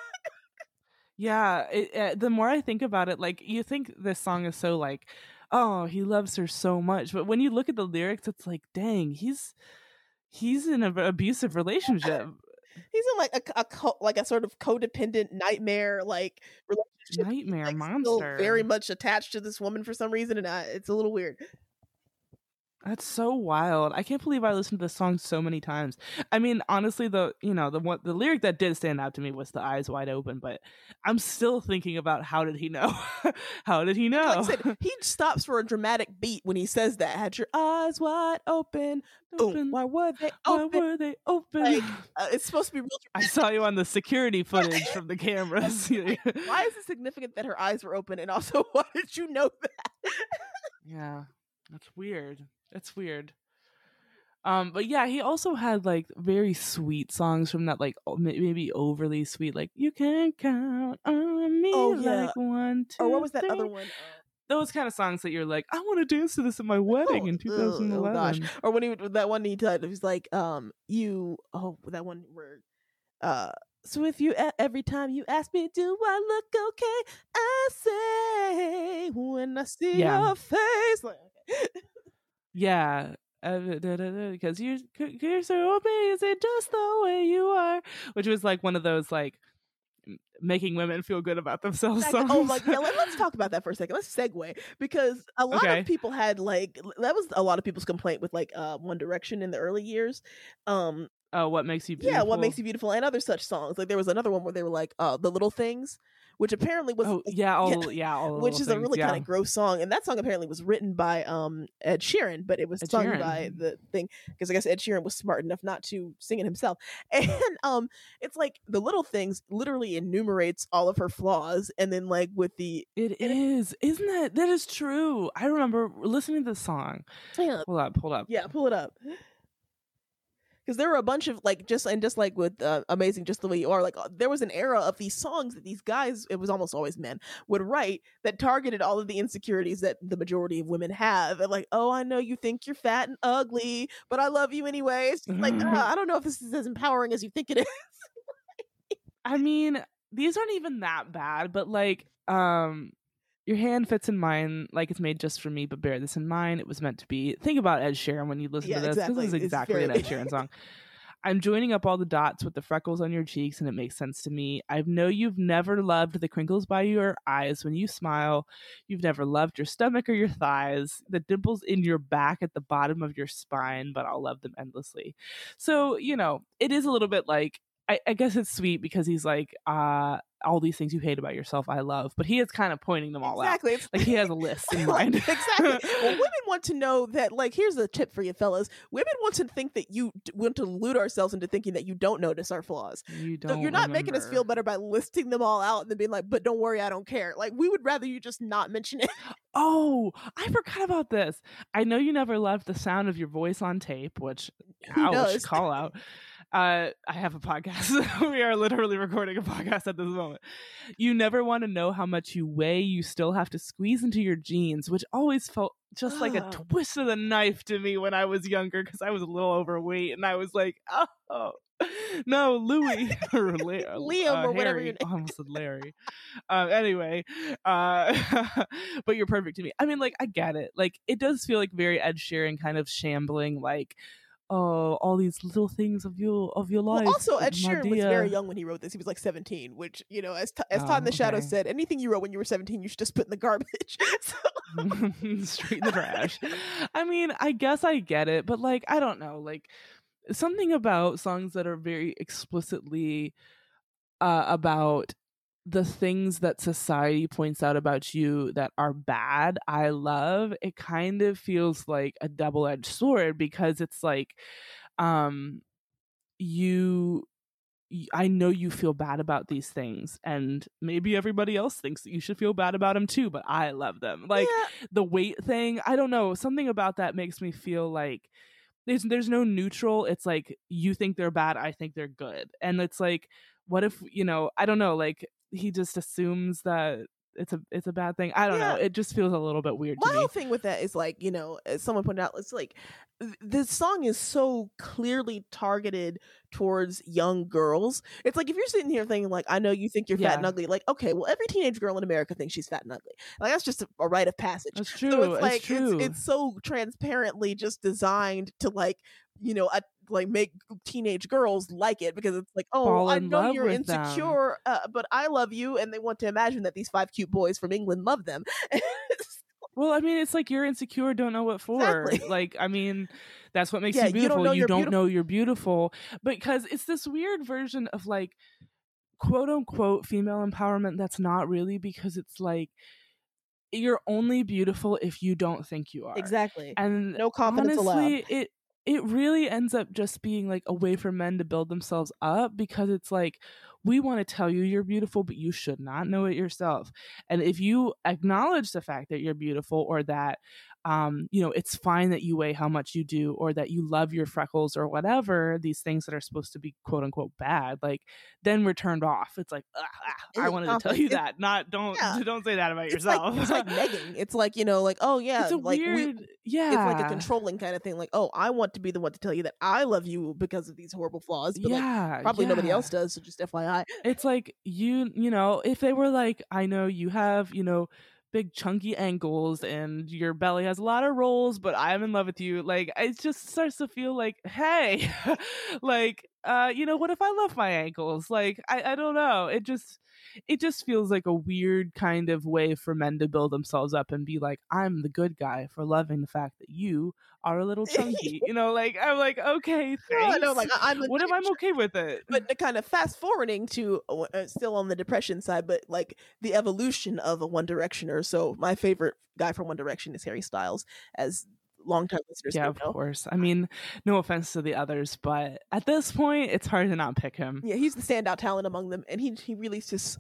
Yeah, the more I think about it, like, you think this song is so like, oh, he loves her so much, but when you look at the lyrics, it's like, dang, he's in an abusive relationship. He's in like a sort of codependent nightmare like relationship. Nightmare like, monster. Very much attached to this woman for some reason, and it's a little weird. That's so wild. I can't believe I listened to this song so many times. I mean, honestly, the lyric that did stand out to me was the eyes wide open, but I'm still thinking about how did he know? How did he know? Like I said, he stops for a dramatic beat when he says that. Had your eyes wide open. Boom. Why were they open? Why were they open? Like, it's supposed to be real dramatic. I saw you on the security footage from the cameras. Why is it significant that her eyes were open? And also, why did you know that? Yeah, that's weird. It's weird. But yeah, he also had like very sweet songs from that, like maybe overly sweet, like "You Can Count on Me." Oh yeah. Like 1, 2, or what was that 3. other one? Those kind of songs that you're like, I want to dance to this at my wedding in 2011. Oh gosh. Or when that one he was like, that one where so if you every time you ask me, do I look okay? I say when I see your face. Like, okay. Yeah, because you're so amazing just the way you are, which was like one of those like making women feel good about themselves songs. Oh, like yeah, let's talk about that for a second. Let's segue, because a lot of people had like that was a lot of people's complaint with like One Direction in the early years. What Makes You Beautiful? Yeah, What Makes You Beautiful, and other such songs. Like there was another one where they were like The Little Things, which apparently was which is a really kind of gross song, and that song apparently was written by Ed Sheeran, but it was sung by the thing, because I guess Ed Sheeran was smart enough not to sing it himself. And it's like The Little Things literally enumerates all of her flaws, and then like with the isn't that is true. I remember listening to the song. Yeah, Hold up. Yeah, pull it up. because there were a bunch of like just like with Amazing Just the Way You Are, like there was an era of these songs that these guys, it was almost always men, would write that targeted all of the insecurities that the majority of women have, and like, oh, I know you think you're fat and ugly, but I love you anyway. It's just like, I don't know if this is as empowering as you think it is. I mean, these aren't even that bad, but like, your hand fits in mine like it's made just for me, but bear this in mind, it was meant to be. Think about Ed Sheeran when you listen to this. Exactly. This is exactly an Ed Sheeran song. I'm joining up all the dots with the freckles on your cheeks, and it makes sense to me. I know you've never loved the crinkles by your eyes when you smile. You've never loved your stomach or your thighs, the dimples in your back at the bottom of your spine, but I'll love them endlessly. So, you know, it is a little bit like, I guess it's sweet because he's like, all these things you hate about yourself, I love. But he is kind of pointing them all out. Like he has a list in mind. Exactly. Well, women want to know that, like, here's a tip for you fellas. Women want to think that you want to delude ourselves into thinking that you don't notice our flaws. You're not making us feel better by listing them all out and then being like, but don't worry, I don't care. Like, we would rather you just not mention it. Oh, I forgot about this. I know you never loved the sound of your voice on tape, which ouch, call out. I have a podcast. We are literally recording a podcast at this moment. You never want to know how much you weigh. You still have to squeeze into your jeans, which always felt just like a twist of the knife to me when I was younger because I was a little overweight and I was like, oh, no, Louis or Liam or whatever your name. I almost said Larry. Anyway, but you're perfect to me. I mean, like, I get it. Like, it does feel like very Ed Sheeran kind of shambling, like, oh, all these little things of your life. Well, also, Ed Sheeran was very young when he wrote this. He was like 17, which, you know, as Todd in the Shadow said, anything you wrote when you were 17, you should just put in the garbage. Straight in the trash. I mean, I guess I get it, but like, I don't know, like, something about songs that are very explicitly about the things that society points out about you that are bad, I love. It kind of feels like a double-edged sword because it's like, I know you feel bad about these things, and maybe everybody else thinks that you should feel bad about them too, but I love them. Like, the weight thing, I don't know, something about that makes me feel like there's no neutral. It's like, you think they're bad, I think they're good. And it's like, what if, you know, I don't know, like, he just assumes that it's a bad thing. I don't know. It just feels a little bit weird to me. My whole thing with that is, like, you know, as someone pointed out, it's like this song is so clearly targeted towards young girls. It's like, if you're sitting here thinking like, I know you think you're fat and ugly, like, okay, well, every teenage girl in America thinks she's fat and ugly. Like, that's just a rite of passage. That's true. So it's like, true. It's so transparently just designed to, like, you know, like, make teenage girls like it, because it's like, oh, I know you're insecure, but I love you, and they want to imagine that these 5 cute boys from England love them. Well, I mean, it's like, you're insecure, don't know what for. Exactly. Like, I mean, that's what makes you beautiful. You don't know you're beautiful. Because it's this weird version of, like, quote unquote female empowerment that's not really, because it's like, you're only beautiful if you don't think you are. Exactly. And no confidence honestly, allowed. It really ends up just being like a way for men to build themselves up, because it's like, we want to tell you you're beautiful, but you should not know it yourself. And if you acknowledge the fact that you're beautiful, or that, you know, it's fine that you weigh how much you do, or that you love your freckles, or whatever, these things that are supposed to be quote unquote bad, like, then we're turned off. It's like, I wanted to tell you that, don't say that about yourself. It's like negging. It's like, you know, like, oh yeah, it's a like weird, it's like a controlling kind of thing. Like, oh, I want to be the one to tell you that I love you because of these horrible flaws, but like, probably nobody else does. So just FYI. It's like, you know, if they were like, I know you have, you know, big chunky ankles and your belly has a lot of rolls, but I'm in love with you. Like, it just starts to feel like, hey, like, you know, what if I love my ankles? Like, I don't know. It just feels like a weird kind of way for men to build themselves up and be like, I'm the good guy for loving the fact that you are a little chunky. You know, like, I'm like, okay, thanks. No, like, what if I'm okay with it? But the kind of fast forwarding to still on the depression side, but like the evolution of a One Directioner. So my favorite guy from One Direction is Harry Styles, as longtime listeners of course. I mean, no offense to the others, but at this point, it's hard to not pick him. Yeah, he's the standout talent among them, and he released his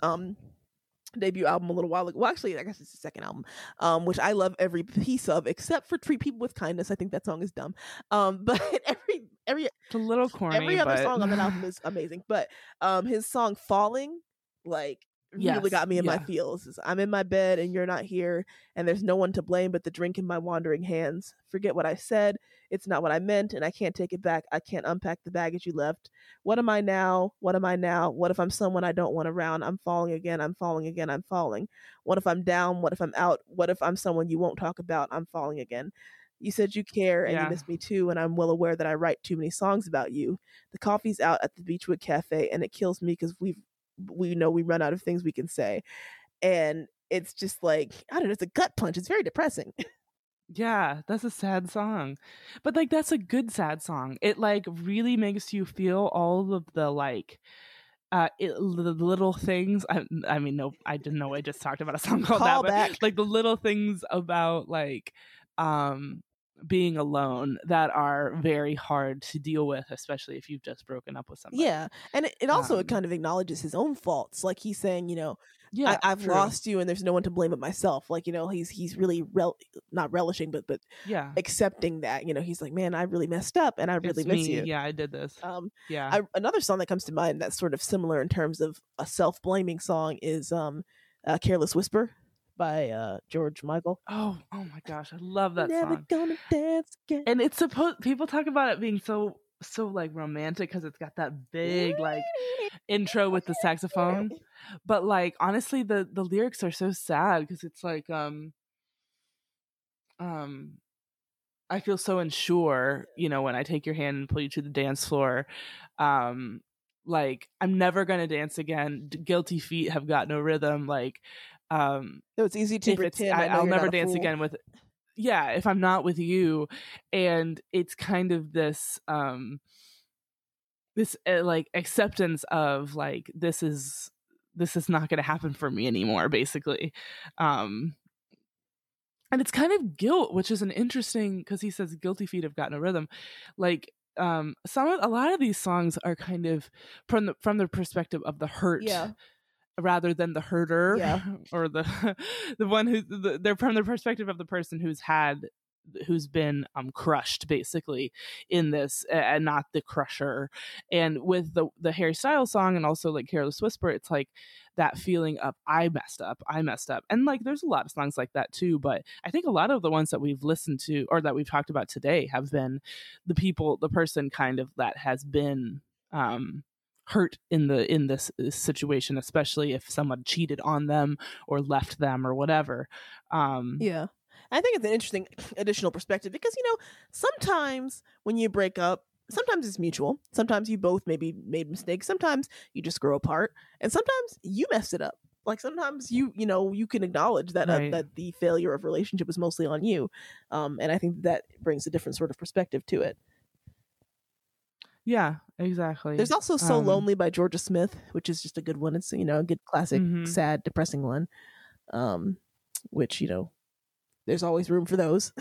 debut album a little while ago. Well, actually, I guess it's his second album, which I love every piece of, except for Treat People with Kindness. I think that song is dumb. But every It's a little corny, other but song on that album is amazing, but his song "Falling" like really yes, got me in my yeah, feels. I'm in my bed and you're not here, and there's no one to blame but the drink in my wandering hands. Forget what I said. It's not what I meant, and I can't take it back. I can't unpack the baggage you left. What am I now? What am I now? What if I'm someone I don't want around? I'm falling again. I'm falling again. I'm falling. What if I'm down? What if I'm out? What if I'm someone you won't talk about? I'm falling again. You said you care and you yeah, miss me too, and I'm well aware that I write too many songs about you. The coffee's out at the Beechwood Cafe, and it kills me because we know we run out of things we can say, and it's just like I don't know. It's a gut punch. It's very depressing. yeah. That's a sad song, but like that's a good sad song. It like really makes you feel all of the like the little things. I mean, no, I didn't know I just talked about a song called that, Call but back. like the little things about like um being alone that are very hard to deal with, especially if you've just broken up with somebody. Yeah, and it also it Um, kind of acknowledges his own faults. Like he's saying, yeah, I've true. lost you, and there's no one to blame but myself. Like he's really not relishing, but Yeah, accepting that. He's like, man, I really messed up, and I really it's miss me. you. Yeah, I did this. Um, Yeah. Another song that comes to mind that's sort of similar in terms of a self-blaming song is "Careless Whisper" by George Michael. Oh my gosh, I love that Never song. gonna dance again. And it's supposed people talk about it being so like romantic because it's got that big like intro with the saxophone, but like honestly the lyrics are so sad because it's like um I feel so unsure, when I take your hand and pull you to the dance floor. Like I'm never gonna dance again. Guilty feet have got no rhythm. Like So it's easy to if it's pretend I know I'll you're never not a dance fool. again with, yeah, if I'm not with you. And it's kind of this like acceptance of like this is not going to happen for me anymore, basically. And it's kind of guilt, which is an interesting, because he says guilty feet have got no rhythm. Like a lot of these songs are kind of from the perspective of the hurt, Yeah. rather than the herder, Yeah. or the one who they're from the perspective of the person who's been crushed basically in this, and not the crusher. And with the Harry Styles song and also like Careless Whisper, it's like that feeling of I messed up, and like there's a lot of songs like that too, but I think a lot of the ones that we've listened to or that we've talked about today have been the person kind of that has been hurt in this situation, especially if someone cheated on them or left them or whatever. Yeah. I think it's an interesting additional perspective because, sometimes when you break up, sometimes it's mutual. Sometimes you both maybe made mistakes. Sometimes you just grow apart. And sometimes you messed it up. Like sometimes you can acknowledge that Right. that the failure of relationship was mostly on you. And I think that brings a different sort of perspective to it. Yeah, exactly. There's also So Lonely by Georgia Smith, which is just a good one. It's, a good classic, sad, depressing one. Which, there's always room for those.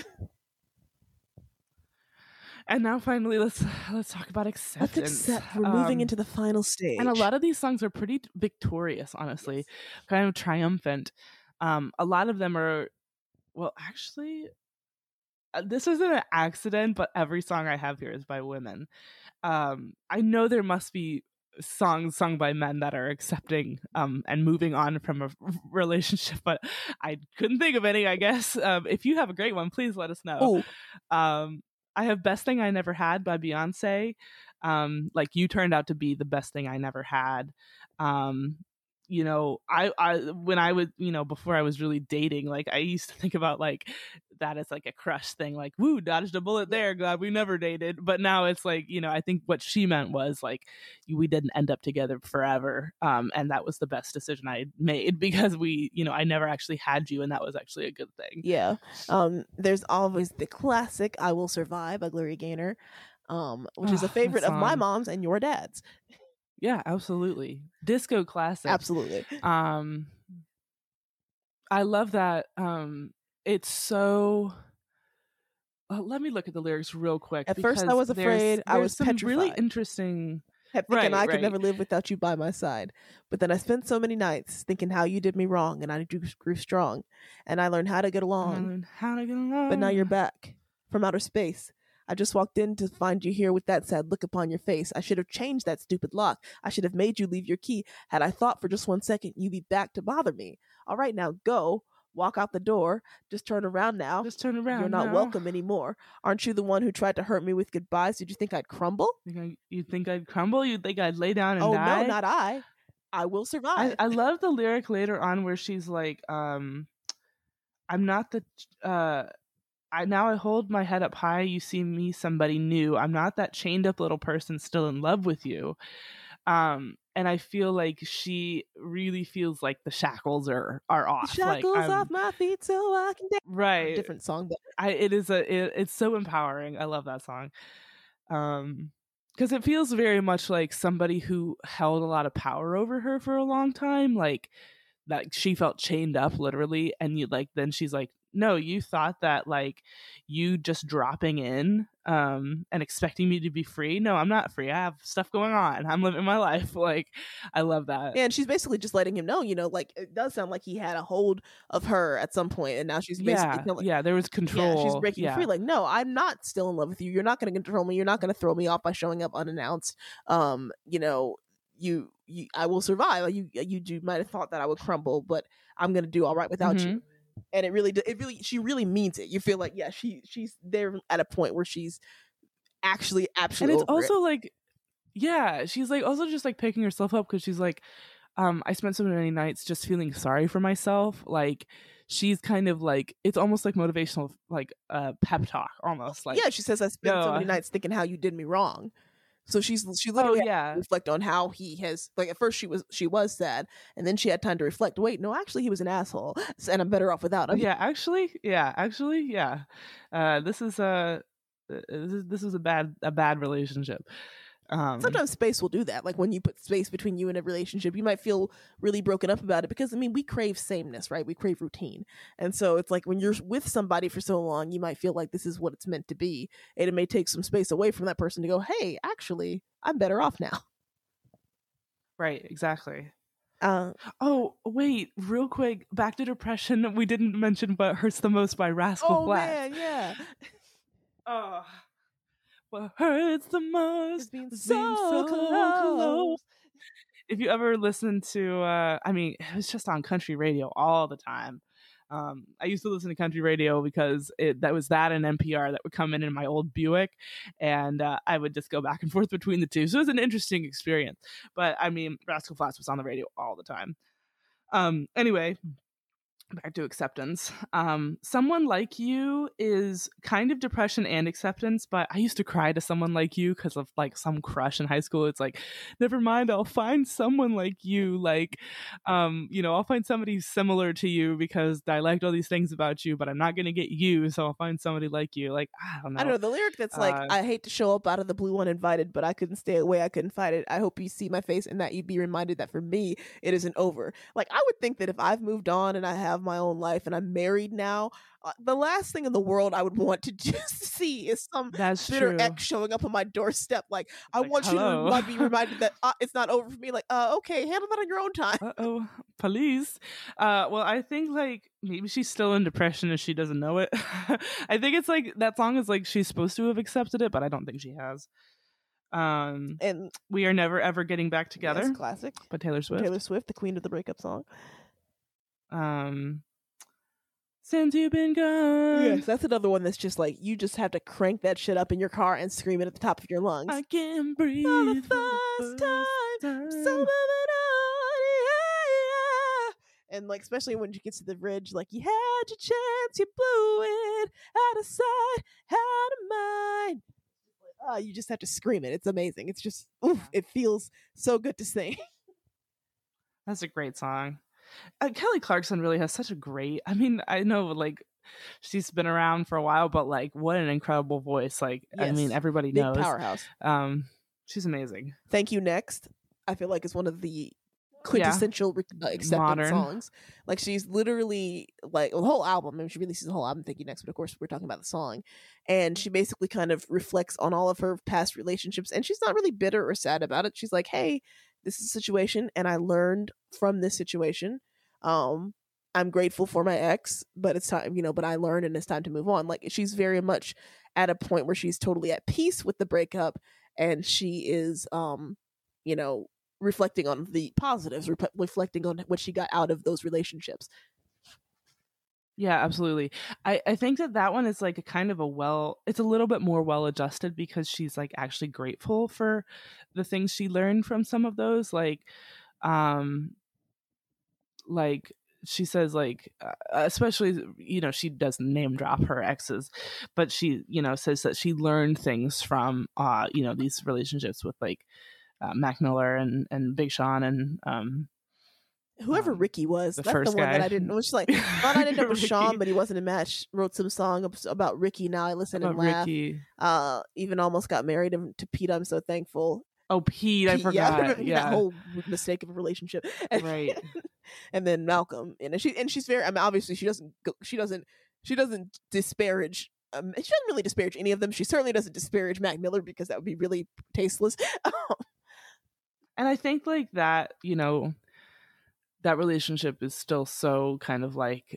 And now finally let's talk about acceptance. Let's accept. We're moving into the final stage. And a lot of these songs are pretty victorious, honestly. Yes. Kind of triumphant. A lot of them are, well, actually, this isn't an accident, but every song I have here is by women. I know there must be songs sung by men that are accepting and moving on from a relationship, but I couldn't think of any, I guess. If you have a great one, please let us know. I have Best Thing I Never Had by Beyonce. Like, you turned out to be the best thing I never had. I when I was, before I was really dating, like I used to think about like that as like a crush thing, like, woo, dodged a bullet there, glad we never dated. But now it's like, I think what she meant was like we didn't end up together forever, and that was the best decision I made because I never actually had you, and that was actually a good thing. Yeah. There's always the classic I Will Survive by Gloria Gaynor, which is a favorite of my mom's and your dad's. Yeah, absolutely. Disco classic. Absolutely. I love that. It's so. Let me look at the lyrics real quick. At first, I was afraid. I was petrified. Really interesting. Kept thinking I could never live without you by my side. But then I spent so many nights thinking how you did me wrong, and I grew strong, and I learned how to get along. But now you're back from outer space. I just walked in to find you here with that sad look upon your face. I should have changed that stupid lock. I should have made you leave your key. Had I thought for just 1 second you'd be back to bother me. All right, now go. Walk out the door. Just turn around now. Just turn around. You're not now. welcome anymore. Aren't you the one who tried to hurt me with goodbyes? Did you think I'd crumble? You think I'd crumble? You think I'd lay down and Oh, die? no, not I. I will survive. I love the lyric later on where she's like, I'm not the I hold my head up high, you see me somebody new. I'm not that chained up little person still in love with you. And I feel like she really feels like the shackles are off. The shackles like, off my feet so I can dance. Right. Different song, but it's so empowering. I love that song. Because it feels very much like somebody who held a lot of power over her for a long time, like that she felt chained up literally, and then she's like, no, you thought that like you just dropping in and expecting me to be free. No, I'm not free. I have stuff going on. I'm living my life. Like, I love that. And she's basically just letting him know, like it does sound like he had a hold of her at some point, and now she's basically there was control. Yeah, she's breaking free. Like, no, I'm not still in love with you. You're not going to control me. You're not going to throw me off by showing up unannounced. You I will survive. You might have thought that I would crumble, but I'm going to do all right without you. And she really means it. You feel like, yeah, she's there at a point where she's actually absolutely. And it's also like, yeah, she's like also just like picking herself up, because she's like, I spent so many nights just feeling sorry for myself. Like, she's kind of like, it's almost like motivational, like pep talk almost. Like, yeah, she says, I spent so many nights thinking how you did me wrong. So she literally had to reflect on how he has, like, at first she was sad, and then she had time to reflect. Wait, no, actually he was an asshole, and I'm better off without him. Yeah, actually, yeah. This was a bad relationship. Sometimes space will do that. Like when you put space between you and a relationship, you might feel really broken up about it, because we crave sameness, right? We crave routine. And so it's like when you're with somebody for so long, you might feel like this is what it's meant to be. And it may take some space away from that person to go, hey, actually, I'm better off now. Right, exactly. Oh, wait, real quick, back to depression. We didn't mention What Hurts the Most by Rascal Flatts. Oh, man, yeah. Oh. What hurts the most is being so close. If you ever listen to, it was just on country radio all the time. I used to listen to country radio because that was that and NPR that would come in my old Buick, and I would just go back and forth between the two. So it was an interesting experience. But Rascal Flatts was on the radio all the time. Anyway, back to acceptance. Someone Like You is kind of depression and acceptance, but I used to cry to Someone Like You because of like some crush in high school. It's like, never mind, I'll find someone like you. Like, I'll find somebody similar to you because I liked all these things about you, but I'm not going to get you. So I'll find somebody like you. Like, I don't know. The lyric that's like, I hate to show up out of the blue uninvited, but I couldn't stay away. I couldn't fight it. I hope you see my face and that you'd be reminded that for me, it isn't over. Like, I would think that if I've moved on and I have my own life and I'm married now, the last thing in the world I would want to just see is some bitter ex showing up on my doorstep. Like, I want hello. You to be reminded that it's not over for me. Like, okay, handle that on your own time. Uh-oh, police. Well, I think like maybe she's still in depression and she doesn't know it. I think it's like that song is like she's supposed to have accepted it, but I don't think she has. And We Are Never Ever Getting Back Together. Yes, classic. By Taylor Swift. Taylor Swift, the queen of the breakup song. Since You've Been Gone. Yes, that's another one that's just like, you just have to crank that shit up in your car and scream it at the top of your lungs. I can't breathe for the first time. So moving on, yeah. And like, especially when she gets to the bridge, like, you had your chance, you blew it, out of sight, out of mind. You just have to scream it. It's amazing. It's just, it feels so good to sing. That's a great song. Kelly Clarkson really has such a great, I know like she's been around for a while, but like what an incredible voice. Like, yes. Everybody knows. Big powerhouse. She's amazing. Thank You Next, I feel like is one of the quintessential acceptance songs. Like, she's literally like the whole album, she releases the whole album, Thank You Next, but of course we're talking about the song, and she basically kind of reflects on all of her past relationships, and she's not really bitter or sad about it. She's like, hey, this is a situation and I learned from this situation, I'm grateful for my ex, but it's time, but I learned and it's time to move on. Like, she's very much at a point where she's totally at peace with the breakup, and she is, reflecting on the positives, reflecting on what she got out of those relationships. Yeah, absolutely. I think that one is like a kind of it's a little bit more well adjusted because she's like actually grateful for the things she learned from some of those. Like she says, like, especially, she doesn't name drop her exes, but she, says that she learned things from, these relationships with like Mac Miller and Big Sean and whoever Ricky was. The That's first the one guy. that I didn't. Which like thought I'd end up with Ricky. Sean, but he wasn't a match. Wrote some song about Ricky. Now I listen and laugh. Ricky. Even almost got married to Pete. I'm so thankful. Oh, Pete, I forgot. Yeah, that whole mistake of a relationship. Right. And then Malcolm, and she's very. I mean, obviously she doesn't disparage. She doesn't really disparage any of them. She certainly doesn't disparage Mac Miller because that would be really tasteless. And I think like that, that relationship is still so kind of like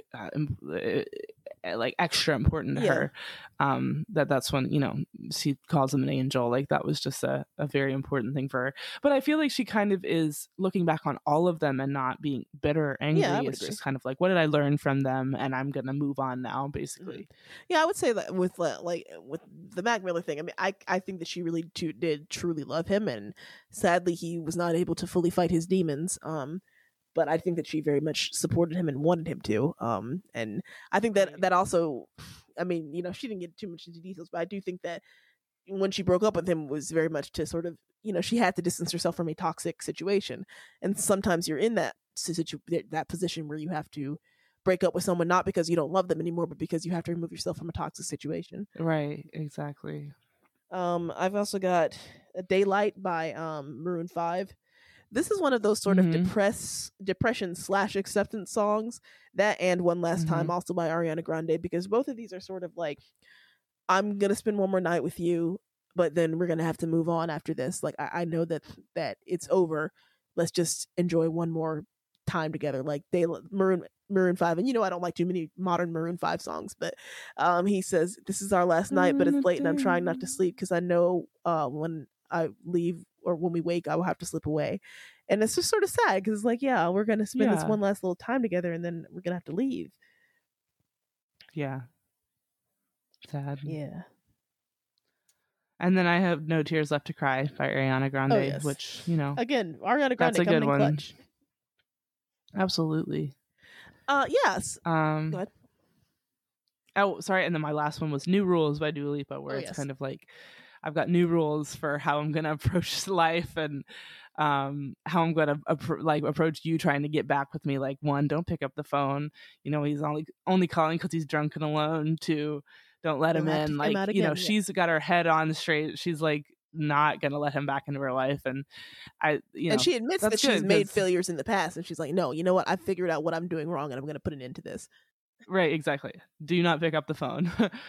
extra important to her, that's when she calls him an angel. Like that was just a very important thing for her. But I feel like she kind of is looking back on all of them and not being bitter or angry. It's just kind of like, what did I learn from them, and I'm gonna move on now, basically. Yeah, I would say that with the Mac Miller thing, I mean, I think that she really did truly love him, and sadly he was not able to fully fight his demons. But I think that she very much supported him and wanted him to. And I think that also, I mean, she didn't get too much into details, but I do think that when she broke up with him was very much to sort of, she had to distance herself from a toxic situation. And sometimes you're in that position where you have to break up with someone, not because you don't love them anymore, but because you have to remove yourself from a toxic situation. Right, exactly. I've also got Daylight by Maroon 5. This is one of those sort of depression/acceptance songs. That and One Last Time, also by Ariana Grande, because both of these are sort of like, I'm gonna spend one more night with you, but then we're gonna have to move on after this. Like I know that it's over. Let's just enjoy one more time together. Like Maroon 5, and I don't like too many modern Maroon 5 songs, but he says, this is our last night, but it's late and I'm trying not to sleep because I know when I leave or when we wake, I will have to slip away. And it's just sort of sad because it's like, yeah, we're going to spend this one last little time together and then we're going to have to leave. Yeah. Sad. Yeah. And then I have No Tears Left to Cry by Ariana Grande, which, again, Ariana Grande, that's a good one. Clutch. Absolutely. Yes. Go ahead. Oh, sorry. And then my last one was New Rules by Dua Lipa, where it's kind of like, I've got new rules for how I'm going to approach life and how I'm going to approach you trying to get back with me. Like, 1, don't pick up the phone. He's only calling because he's drunk and alone. 2, don't let him in. Like, she's got her head on straight. She's like not going to let him back into her life. And and she admits that she's made failures in the past. And she's like, no, you know what? I figured out what I'm doing wrong and I'm going to put an end to this. Right. Exactly. Do not pick up the phone.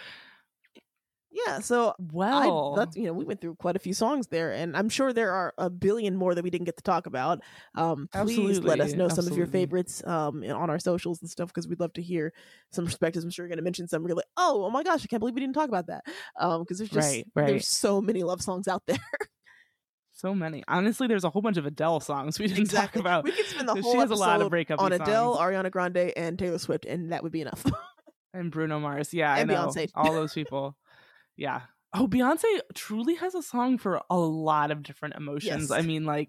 Yeah, so we went through quite a few songs there, and I'm sure there are a billion more that we didn't get to talk about. Please let us know some of your favorites on our socials and stuff, because we'd love to hear some perspectives. I'm sure you're going to mention some. We're like, oh my gosh, I can't believe we didn't talk about that, because there's just there's so many love songs out there. So many. Honestly, there's a whole bunch of Adele songs we didn't talk about. We could spend the whole she has episode a lot of breakup on Adele, songs. Ariana Grande, and Taylor Swift, and that would be enough. And Bruno Mars, and I know. Beyonce. All those people. Yeah. Oh, Beyonce truly has a song for a lot of different emotions. Yes. I mean, like,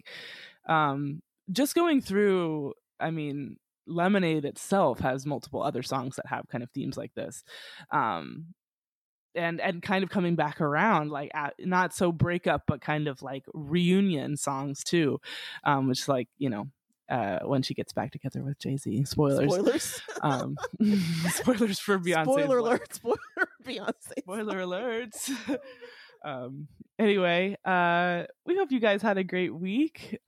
just going through, Lemonade itself has multiple other songs that have kind of themes like this. And kind of coming back around, like, not so breakup, but kind of like reunion songs too, which is like, when she gets back together with Jay-Z. Spoilers. Spoilers for Beyonce. Spoiler alert. Spoiler Beyonce. Spoiler alerts. Anyway, we hope you guys had a great week.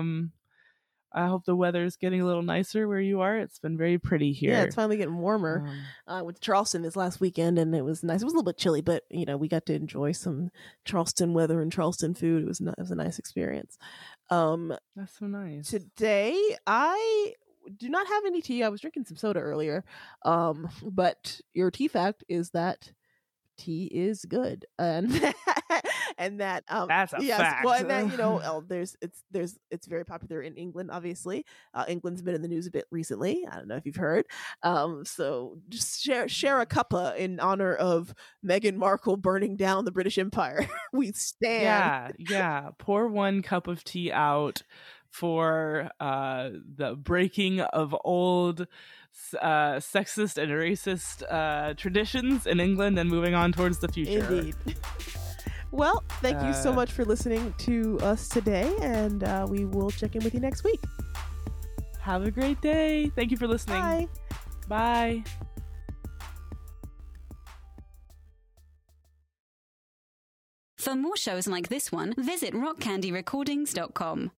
I hope the weather's getting a little nicer where you are. It's been very pretty here. Yeah, it's finally getting warmer. I went to Charleston this last weekend, and it was nice. It was a little bit chilly, but we got to enjoy some Charleston weather and Charleston food. It was a nice experience. That's so nice. Today, I do not have any tea. I was drinking some soda earlier. But your tea fact is that tea is good, and and that That's a fact. well, and that it's very popular in England. Obviously, England's been in the news a bit recently. I don't know if you've heard. So just share a cuppa in honor of Meghan Markle burning down the British Empire. We stand. Yeah. Pour 1 cup of tea out for the breaking of old sexist and racist traditions in England and moving on towards the future. Indeed. Well, thank you so much for listening to us today, and we will check in with you next week. Have a great day. Thank you for listening. Bye. Bye. For more shows like this one, visit rockcandyrecordings.com.